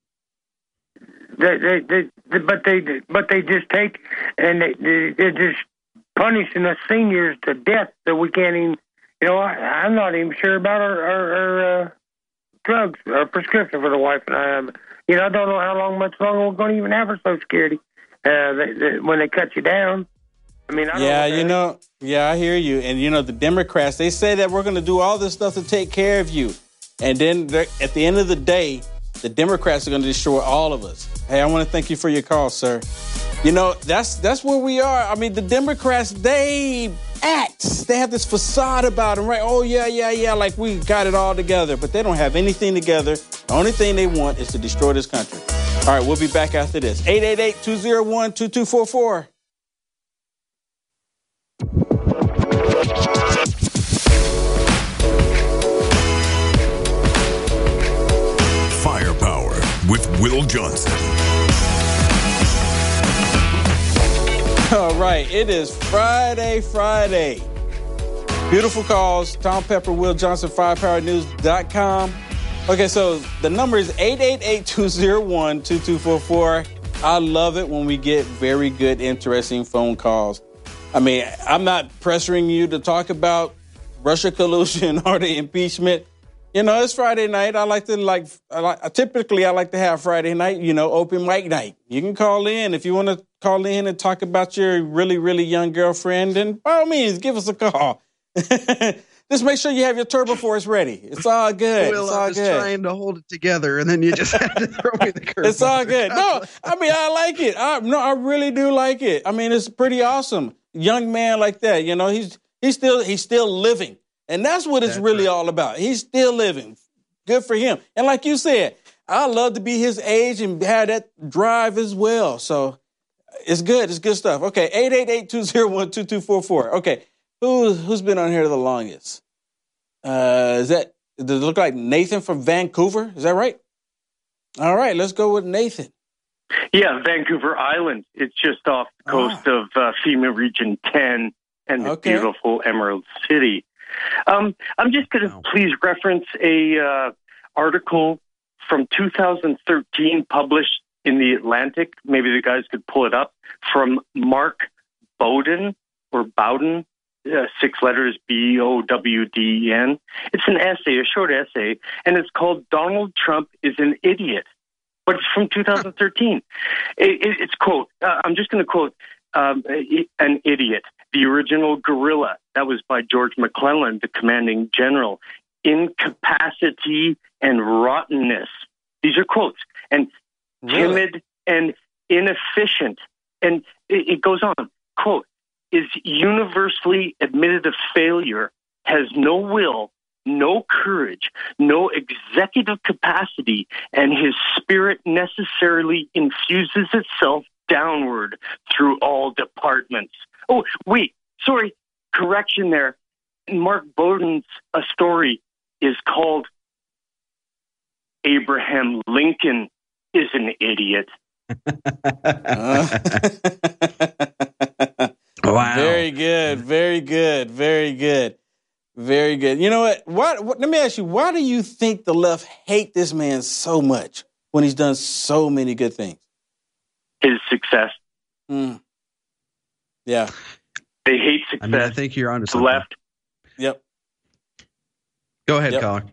they, they, they, but they but they just take and they, they, they're just punishing us seniors to death that we can't even. You know, I, I'm not even sure about our, our, our uh, drugs, our prescription for the wife and I. Um, you know, I don't know how long, much longer we're going to even have our Social Security uh, they, they, when they cut you down. I mean, I don't yeah, know you know, yeah, I hear you. And, you know, the Democrats, they say that we're going to do all this stuff to take care of you. And then at the end of the day, the Democrats are going to destroy all of us. Hey, I want to thank you for your call, sir. You know, that's that's where we are. I mean, the Democrats, they act. They have this facade about them, right? Oh, yeah, yeah, yeah, like we got it all together. But they don't have anything together. The only thing they want is to destroy this country. All right, we'll be back after this. eight eight eight, two oh one, two two four four. Firepower with Will Johnson. All right, it is Friday, Friday. Beautiful calls. Tom Pepper, Will Johnson, firepower news dot com. Okay, so the number is eight eight eight, two oh one, two two four four. I love it when we get very good, interesting phone calls. I mean, I'm not pressuring you to talk about Russia collusion or the impeachment. You know, it's Friday night. I like to like, I like. Typically, I like to have Friday night. You know, open mic night. You can call in if you want to call in and talk about your really, really young girlfriend. And by all means, give us a call. Just make sure you have your Turbo Force ready. It's all good. Will, it's all I was good. trying to hold it together, and then you just had to throw me the curve. It's all good. No, I mean, I like it. I, no, I really do like it. I mean, it's pretty awesome. Young man like that, you know, he's he's still he's still living. And that's what it's that's really right. all about. He's still living. Good for him. And like you said, I love to be his age and have that drive as well. So it's good. It's good stuff. Okay, eight eight eight, two oh one, two two four four. Okay, Who, who's been on here the longest? Uh, is that, does it look like Nathan from Vancouver? Is that right? All right, let's go with Nathan. Yeah, Vancouver Island. It's just off the coast ah. of uh, FEMA Region ten and the okay. beautiful Emerald City. Um, I'm just going to wow. please reference a uh, article from two thousand thirteen published in The Atlantic. Maybe the guys could pull it up, from Mark Bowden or Bowden, uh, six letters, B O W D E N. It's an essay, a short essay, and it's called Donald Trump is an Idiot. But it's from two thousand thirteen. it, it, it's, quote, uh, I'm just going to quote, um, an idiot. The original guerrilla, that was by George McClellan, the commanding general. Incapacity and rottenness. These are quotes. And really? Timid and inefficient. And it, it goes on. Quote, is universally admitted a failure, has no will, no courage, no executive capacity, and his spirit necessarily infuses itself downward through all departments. Oh, wait, sorry, correction there. Mark Bowden's a story is called Abraham Lincoln is an Idiot. uh. Wow. Very good, very good, very good, very good. You know what? Why, what? Let me ask you, why do you think the left hate this man so much when he's done so many good things? His success. Mm. Yeah. They hate success. I mean, I think you're onto the something. left. Yep. Go ahead, yep. caller.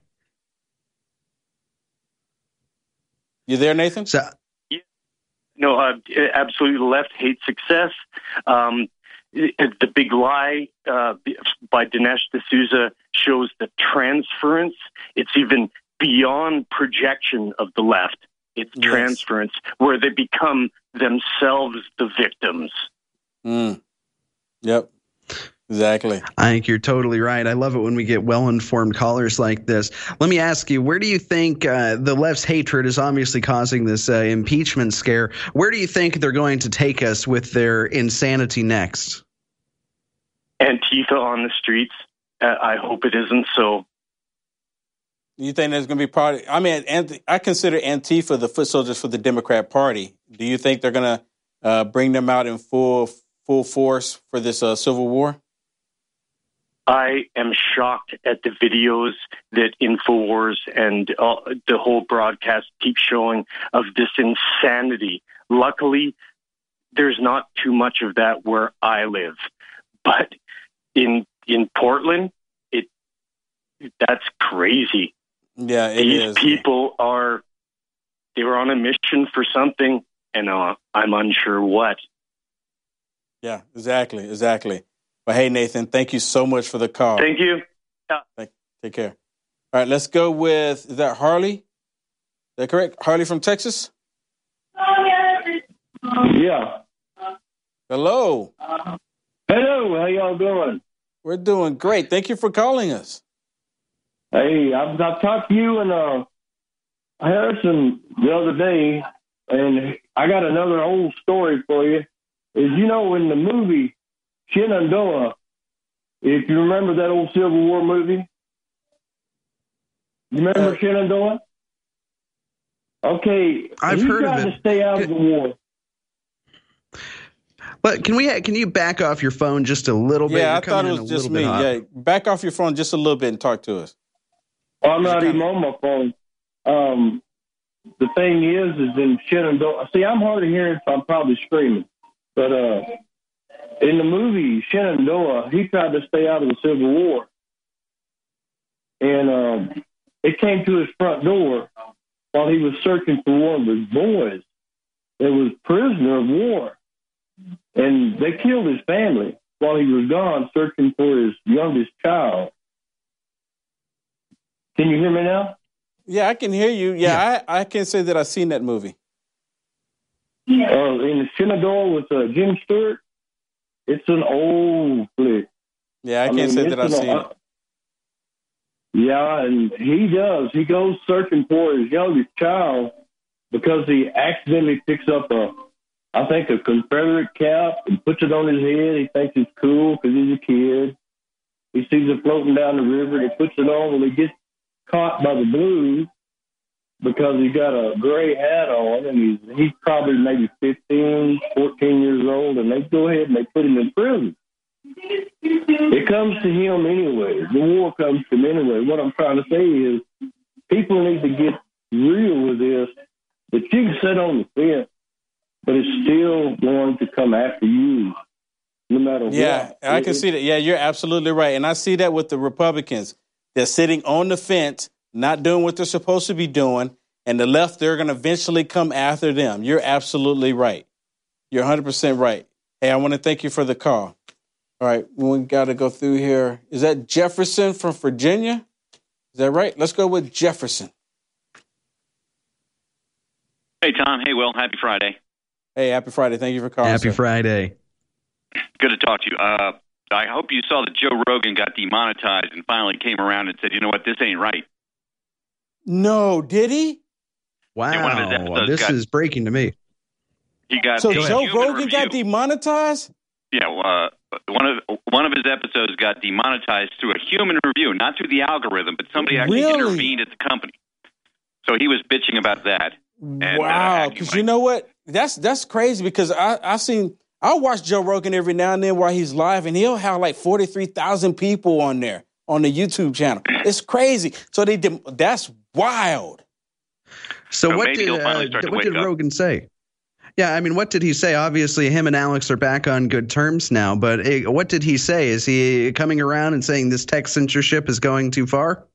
You there, Nathan? So, yeah. No, uh, absolutely. The left hates success. Um, the Big Lie uh, by Dinesh D'Souza shows the transference. It's even beyond projection of the left. It's yes. transference, where they become themselves the victims. Mm. Yep. Exactly. I think you're totally right. I love it when we get well-informed callers like this. Let me ask you, where do you think uh, the left's hatred is obviously causing this uh, impeachment scare? Where do you think they're going to take us with their insanity next? Antifa on the streets. Uh, I hope it isn't so. You think there's going to be part? I mean, I consider Antifa the foot soldiers for the Democrat Party. Do you think they're going to uh, bring them out in full full force for this uh, civil war? I am shocked at the videos that InfoWars and uh, the whole broadcast keep showing of this insanity. Luckily, there's not too much of that where I live. But in in Portland, it that's crazy. Yeah, it These is. people are, they were on a mission for something, and uh, I'm unsure what. Yeah, exactly, exactly. But hey, Nathan, thank you so much for the call. Thank you. Yeah. Take, take care. All right, let's go with, is that Harley? Is that correct? Harley from Texas? Yeah. Hello. Hello, how y'all doing? We're doing great. Thank you for calling us. Hey, I've, I've talked to you and uh, Harrison the other day, and I got another old story for you. Is, you know, in the movie Shenandoah, if you remember that old Civil War movie, you remember uh, Shenandoah? Okay, I've he heard tried of it. to stay out of the war. But can we? Can you back off your phone just a little bit? Yeah, You're I thought it was just me. Yeah, back off your phone just a little bit and talk to us. Well, I'm not even on my phone. Um, the thing is, is in Shenandoah. See, I'm hard of hearing, so I'm probably screaming. But uh, in the movie Shenandoah, he tried to stay out of the Civil War. And um, it came to his front door while he was searching for one of his boys that was prisoner of war. And they killed his family while he was gone searching for his youngest child. Can you hear me now? Yeah, I can hear you. Yeah, yeah. I, I can say that I've seen that movie. Uh, in Shenandoah with uh, Jim Stewart. It's an old flick. Yeah, I, I can't mean, say that I've seen it. Yeah, and he does. He goes searching for his youngest child because he accidentally picks up a, I think, a Confederate cap and puts it on his head. He thinks it's cool because he's a kid. He sees it floating down the river, and he puts it on, and he gets caught by the blues because he got a gray hat on, and he's he's probably maybe fifteen, fourteen years old, and they go ahead and they put him in prison. It comes to him anyway. The war comes to him anyway. What I'm trying to say is people need to get real with this, that you can sit on the fence, but it's still going to come after you no matter yeah, what. Yeah, I can see that. Yeah, you're absolutely right. And I see that with the Republicans. They're sitting on the fence, not doing what they're supposed to be doing, and the left, they're going to eventually come after them. You're absolutely right. You're one hundred percent right. Hey, I want to thank you for the call. All right, we got to go through here. Is that Jefferson from Virginia? Is that right? Let's go with Jefferson. Hey, Tom. Hey, Will. Happy Friday. Hey, happy Friday. Thank you for calling. Happy sir. Friday. Good to talk to you. Uh, I hope you saw that Joe Rogan got demonetized and finally came around and said, you know what, this ain't right. No, did he? Wow, yeah, this got, is breaking to me. He got so Joe Rogan review. got demonetized? Yeah, uh, one of one of his episodes got demonetized through a human review, not through the algorithm, but somebody actually really? intervened at the company. So he was bitching about that. And, wow, because uh, you know what? That's that's crazy because I I seen I watch Joe Rogan every now and then while he's live, and he'll have like forty-three thousand people on there on the YouTube channel. It's crazy. So they did, that's wild. So, so what did uh, what did Rogan say? Yeah, I mean, what did he say? Obviously, him and Alex are back on good terms now, but it, what did he say? Is he coming around and saying this tech censorship is going too far?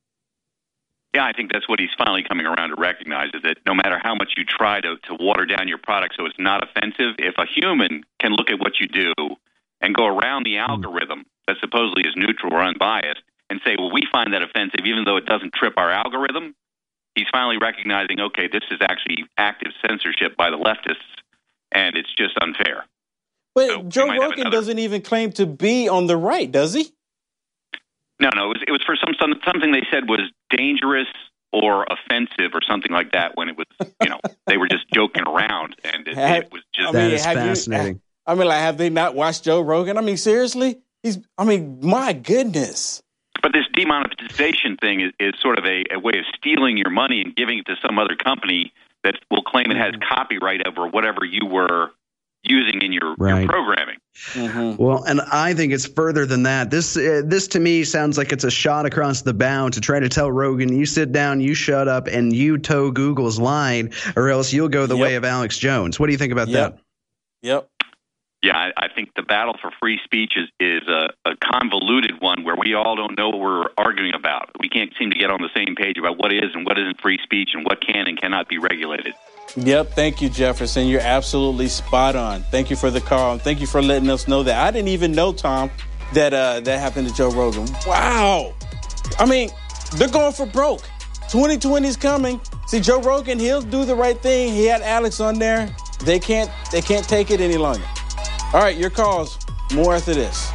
Yeah, I think that's what he's finally coming around to recognize, is that no matter how much you try to, to water down your product so it's not offensive, if a human can look at what you do and go around the algorithm that supposedly is neutral or unbiased and say, well, we find that offensive even though it doesn't trip our algorithm, he's finally recognizing, okay, this is actually active censorship by the leftists, and it's just unfair. But so Joe Rogan another... doesn't even claim to be on the right, does he? No, no, it was, it was for some something they said was dangerous or offensive or something like that when it was, you know, they were just joking around, and it, have, it was just... I mean, that is fascinating. You, I mean, like, have they not watched Joe Rogan? I mean, seriously? He's, I mean, my goodness. But this demonetization thing is, is sort of a, a way of stealing your money and giving it to some other company that will claim it has copyright over whatever you were using in your, right. your programming. Mm-hmm. Well, and I think it's further than that. This, uh, this to me sounds like it's a shot across the bow to try to tell Rogan, you sit down, you shut up, and you toe Google's line, or else you'll go the yep. way of Alex Jones. What do you think about yep. that? Yep. Yeah, I, I think the battle for free speech is, is a, a convoluted one where we all don't know what we're arguing about. We can't seem to get on the same page about what is and what isn't free speech and what can and cannot be regulated. Yep. Thank you, Jefferson. You're absolutely spot on. Thank you for the call. Thank you for letting us know that. I didn't even know, Tom, that uh, that happened to Joe Rogan. Wow. I mean, they're going for broke. twenty twenty is coming. See, Joe Rogan, he'll do the right thing. He had Alex on there. They can't, they can't take it any longer. All right, your calls. More after this.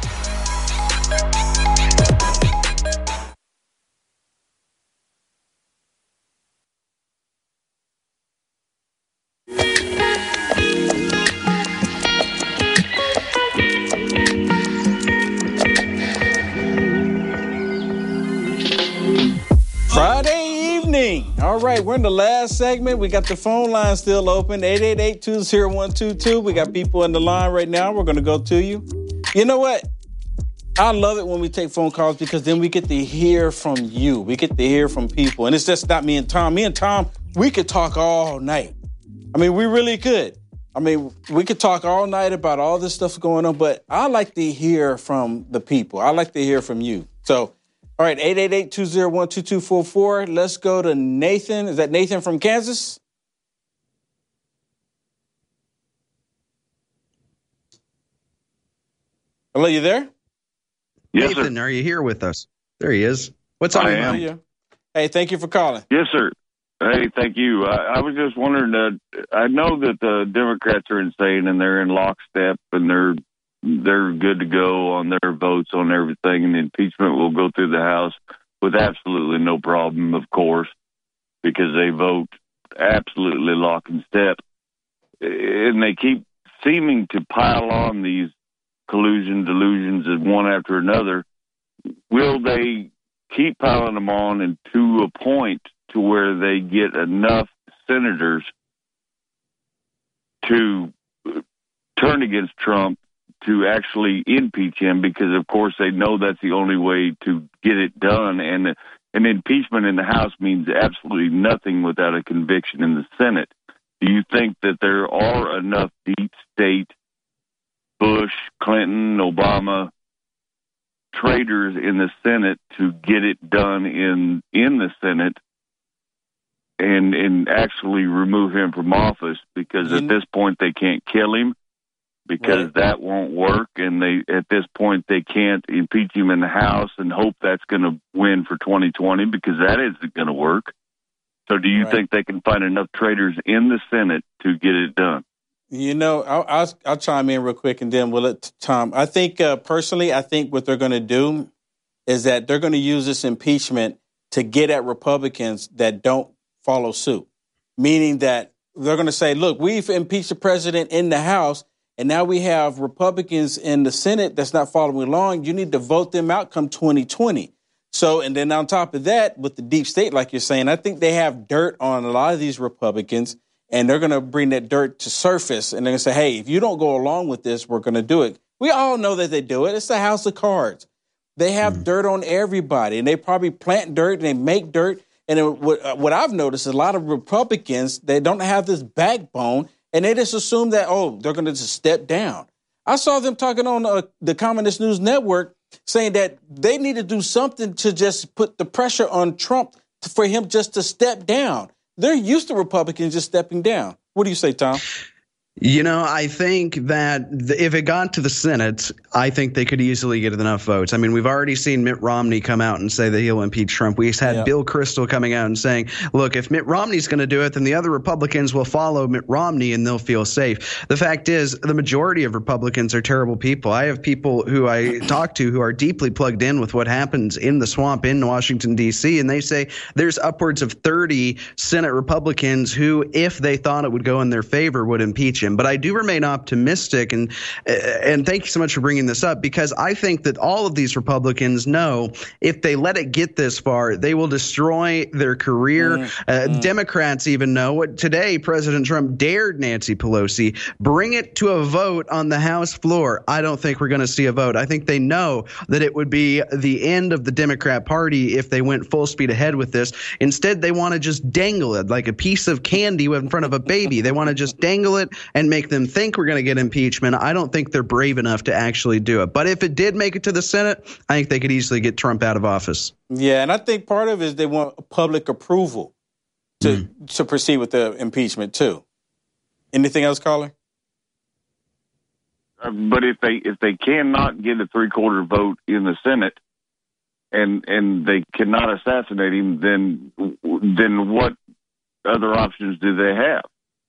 Friday evening. All right, we're in the last segment. We got the phone line still open, eight eight eight, two zero one two two. We got people in the line right now. We're going to go to you. You know what? I love it when we take phone calls because then we get to hear from you. We get to hear from people. And it's just not me and Tom. Me and Tom, we could talk all night. I mean, we really could. I mean, we could talk all night about all this stuff going on, but I like to hear from the people. I like to hear from you. So, all All right, eight eight eight, two oh one, two two four four. Let's go to Nathan. Is that Nathan from Kansas? Hello, you there? Yes, Nathan, sir. Are you here with us? There he is. What's on your mind? Hey, thank you for calling. Yes, sir. Hey, thank you. I, I was just wondering, uh, I know that the Democrats are insane and they're in lockstep and they're they're good to go on their votes on everything, and the impeachment will go through the House with absolutely no problem, of course, because they vote absolutely lock and step. And they keep seeming to pile on these collusion delusions and one after another. Will they keep piling them on and to a point to where they get enough senators to turn against Trump to actually impeach him? Because, of course, they know that's the only way to get it done. And an impeachment in the House means absolutely nothing without a conviction in the Senate. Do you think that there are enough deep state, Bush, Clinton, Obama traitors in the Senate to get it done in in the Senate and and actually remove him from office? Because at this point they can't kill him, because right. that won't work, and they at this point they can't impeach him in the House and hope that's going to win for twenty twenty, because that isn't going to work. So do you right. think they can find enough traitors in the Senate to get it done? You know, I'll, I'll, I'll chime in real quick, and then we'll let Tom. I think, uh, personally, I think what they're going to do is that they're going to use this impeachment to get at Republicans that don't follow suit, meaning that they're going to say, look, we've impeached the president in the House, and now we have Republicans in the Senate that's not following along. You need to vote them out come twenty twenty. So, and then on top of that, with the deep state, like you're saying, I think they have dirt on a lot of these Republicans. And they're going to bring that dirt to surface, and they're going to say, hey, if you don't go along with this, we're going to do it. We all know that they do it. It's a house of cards. They have mm. dirt on everybody, and they probably plant dirt, and they make dirt. And it, what, what I've noticed is a lot of Republicans, they don't have this backbone, and they just assume that, oh, they're going to just step down. I saw them talking on uh, the Communist News Network saying that they need to do something to just put the pressure on Trump to, for him just to step down. They're used to Republicans just stepping down. What do you say, Tom? You know, I think that if it got to the Senate, I think they could easily get enough votes. I mean, we've already seen Mitt Romney come out and say that he'll impeach Trump. We had yeah. Bill Kristol coming out and saying, look, if Mitt Romney's going to do it, then the other Republicans will follow Mitt Romney and they'll feel safe. The fact is, the majority of Republicans are terrible people. I have people who I talk to who are deeply plugged in with what happens in the swamp in Washington, D C, and they say there's upwards of thirty Senate Republicans who, if they thought it would go in their favor, would impeach him. But I do remain optimistic, and and thank you so much for bringing this up, because I think that all of these Republicans know if they let it get this far, they will destroy their career. Mm, uh, mm. Democrats even know what today President Trump dared Nancy Pelosi bring it to a vote on the House floor. I don't think we're going to see a vote. I think they know that it would be the end of the Democrat Party if they went full speed ahead with this. Instead, they want to just dangle it like a piece of candy in front of a baby. They want to just dangle it and make them think we're going to get impeachment. I don't think they're brave enough to actually do it. But if it did make it to the Senate, I think they could easily get Trump out of office. Yeah, and I think part of it is they want public approval to mm. to proceed with the impeachment too. Anything else, caller? Uh, but if they if they cannot get a three quarter vote in the Senate, and and they cannot assassinate him, then then what other options do they have?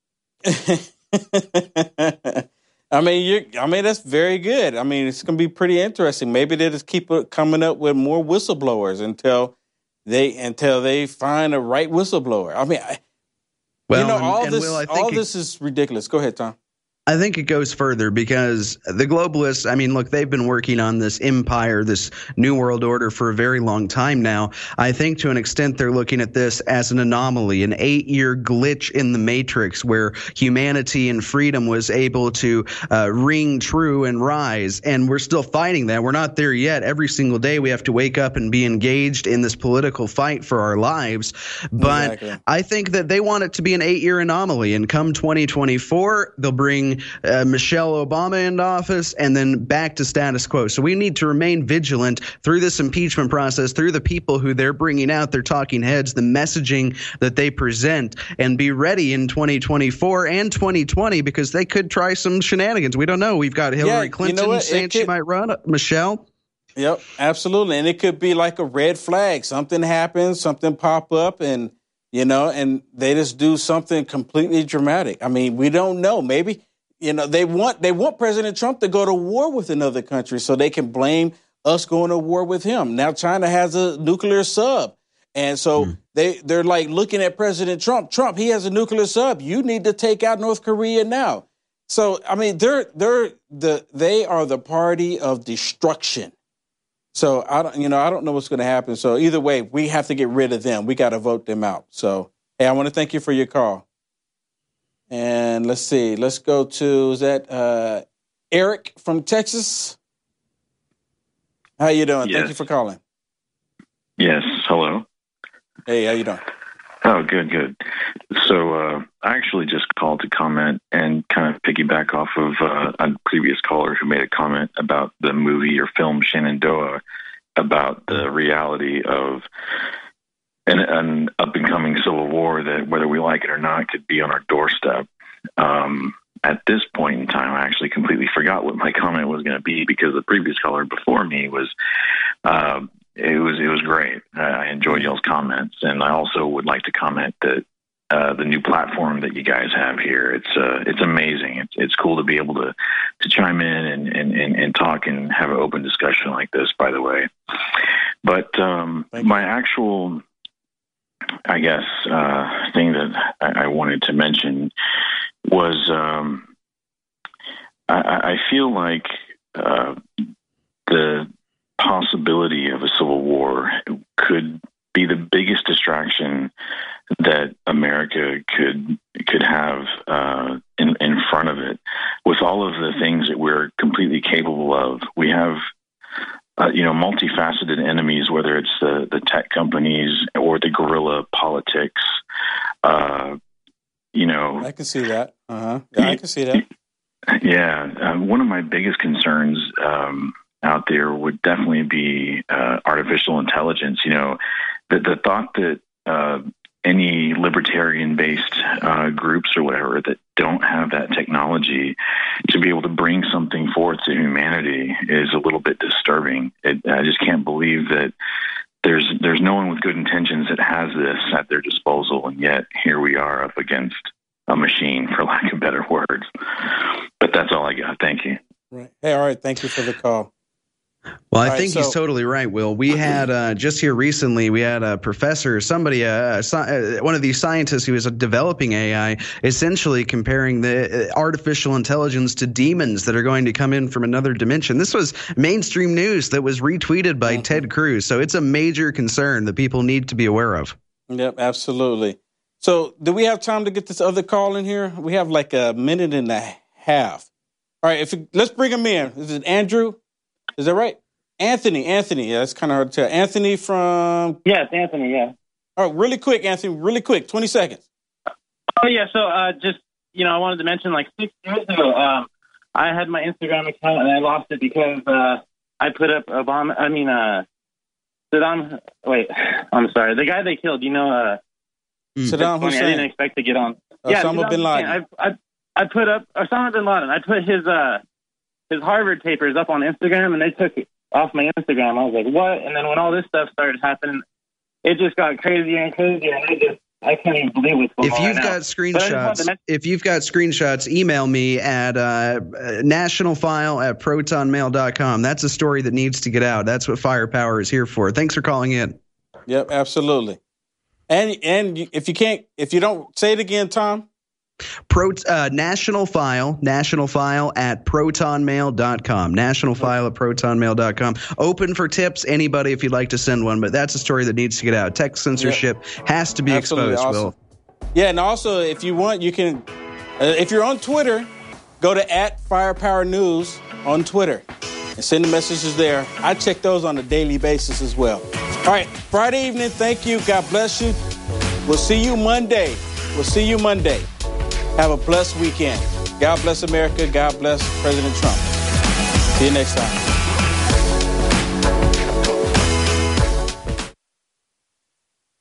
I mean, you. I mean, that's very good. I mean, it's going to be pretty interesting. Maybe they just keep coming up with more whistleblowers until they until they find a right whistleblower. I mean, I, well, you know, and, all and this Will, all it, this is ridiculous. Go ahead, Tom. I think it goes further, because the globalists, I mean, look, they've been working on this empire, this new world order for a very long time now. I think to an extent they're looking at this as an anomaly, an eight-year glitch in the matrix where humanity and freedom was able to uh, ring true and rise. And we're still fighting that. We're not there yet. Every single day we have to wake up and be engaged in this political fight for our lives. But exactly. I think that they want it to be an eight-year anomaly. And come twenty twenty-four, they'll bring bring uh, Michelle Obama into office and then back to status quo. So we need to remain vigilant through this impeachment process, through the people who they're bringing out, their talking heads, the messaging that they present, and be ready in twenty twenty-four and twenty twenty because they could try some shenanigans. We don't know. We've got Hillary Yeah, Clinton you know what? saying It could- she might run. Michelle? Yep, absolutely. And it could be like a red flag. Something happens, something pop up, and, you know, and they just do something completely dramatic. I mean, we don't know. Maybe, you know, they want they want President Trump to go to war with another country so they can blame us going to war with him. Now China has a nuclear sub. And so mm. they, they're like looking at President Trump. Trump, he has a nuclear sub. You need to take out North Korea now. So, I mean, they're they're the they are the party of destruction. So I don't, you know, I don't know what's going to happen. So either way, we have to get rid of them. We got to vote them out. So, hey, I want to thank you for your call. And let's see, let's go to, is that uh, Eric from Texas? How you doing? Yes. Thank you for calling. Yes. Hello. Hey, how you doing? Oh, good, good. So uh, I actually just called to comment and kind of piggyback off of uh, a previous caller who made a comment about the movie or film Shenandoah, about the reality of an, an up-and-coming civil war that, whether we like it or not, could be on our doorstep. Um, at this point in time, I actually completely forgot what my comment was going to be because the previous caller before me was... Uh, It was it was great. I enjoyed y'all's comments, and I also would like to comment that uh, the new platform that you guys have here it's uh, it's amazing. It's it's cool to be able to to chime in and and, and, and talk and have an open discussion like this. By the way, but um, my actual, I guess, uh, thing that I, I wanted to mention was um, I, I feel like uh, the possibility of a civil war could be the biggest distraction that America could could have uh, in in front of it. With all of the things that we're completely capable of, we have uh, you know multifaceted enemies. Whether it's the the tech companies or the guerrilla politics, uh, you know, I can see that. Uh huh. Yeah, I can see that. Yeah, uh, one of my biggest concerns. Um, out there would definitely be uh, artificial intelligence. You know, the, the thought that uh, any libertarian-based uh, groups or whatever that don't have that technology to be able to bring something forth to humanity is a little bit disturbing. It, I just can't believe that there's there's no one with good intentions that has this at their disposal, and yet here we are up against a machine, for lack of better words. But that's all I got. Thank you. Right. Hey, all right. Thank you for the call. Well, I All think right, so, he's totally right, Will. We had uh, just here recently, we had a professor, somebody, uh, uh, one of these scientists who was developing A I, essentially comparing the artificial intelligence to demons that are going to come in from another dimension. This was mainstream news that was retweeted by mm-hmm. Ted Cruz. So it's a major concern that people need to be aware of. Yep, absolutely. So do we have time to get this other call in here? We have like a minute and a half. All right, if it, let's bring him in. Is it Andrew? Is that right? Anthony, Anthony. Yeah, that's kind of hard to tell. Anthony from... Yes, Anthony, yeah. All right, really quick, Anthony, really quick, twenty seconds. Oh, yeah, so uh, just, you know, I wanted to mention, like, six years ago, um, I had my Instagram account, and I lost it because uh, I put up Obama, I mean, uh, Saddam, wait, I'm sorry, the guy they killed, you know... Uh, Saddam Hussein. I didn't expect to get on. Osama yeah, Saddam bin Laden. Hussein. I, I, I put up, Osama bin Laden, I put his... Uh, his Harvard papers up on Instagram, and they took it off my Instagram. I was like, what? And then when all this stuff started happening, it just got crazier and crazier, and I just, I can't even believe what's going if on you've right got now. screenshots, mention- if you've got screenshots, email me at uh, nationalfile at protonmail dot com. That's a story that needs to get out. That's what Firepower is here for. Thanks for calling in. Yep, absolutely. And and if you can't, if you don't, say it again, Tom. Pro, uh, National File, National File at protonmail dot com. National File at protonmail dot com. Open for tips, anybody if you'd like to send one, but that's a story that needs to get out. Tech censorship yeah. has to be Absolutely exposed, awesome. Will. Yeah, and also, if you want, you can, uh, if you're on Twitter, go to at Firepower News on Twitter and send the messages there. I check those on a daily basis as well. All right, Friday evening, thank you. God bless you. We'll see you Monday. We'll see you Monday. Have a blessed weekend. God bless America. God bless President Trump. See you next time.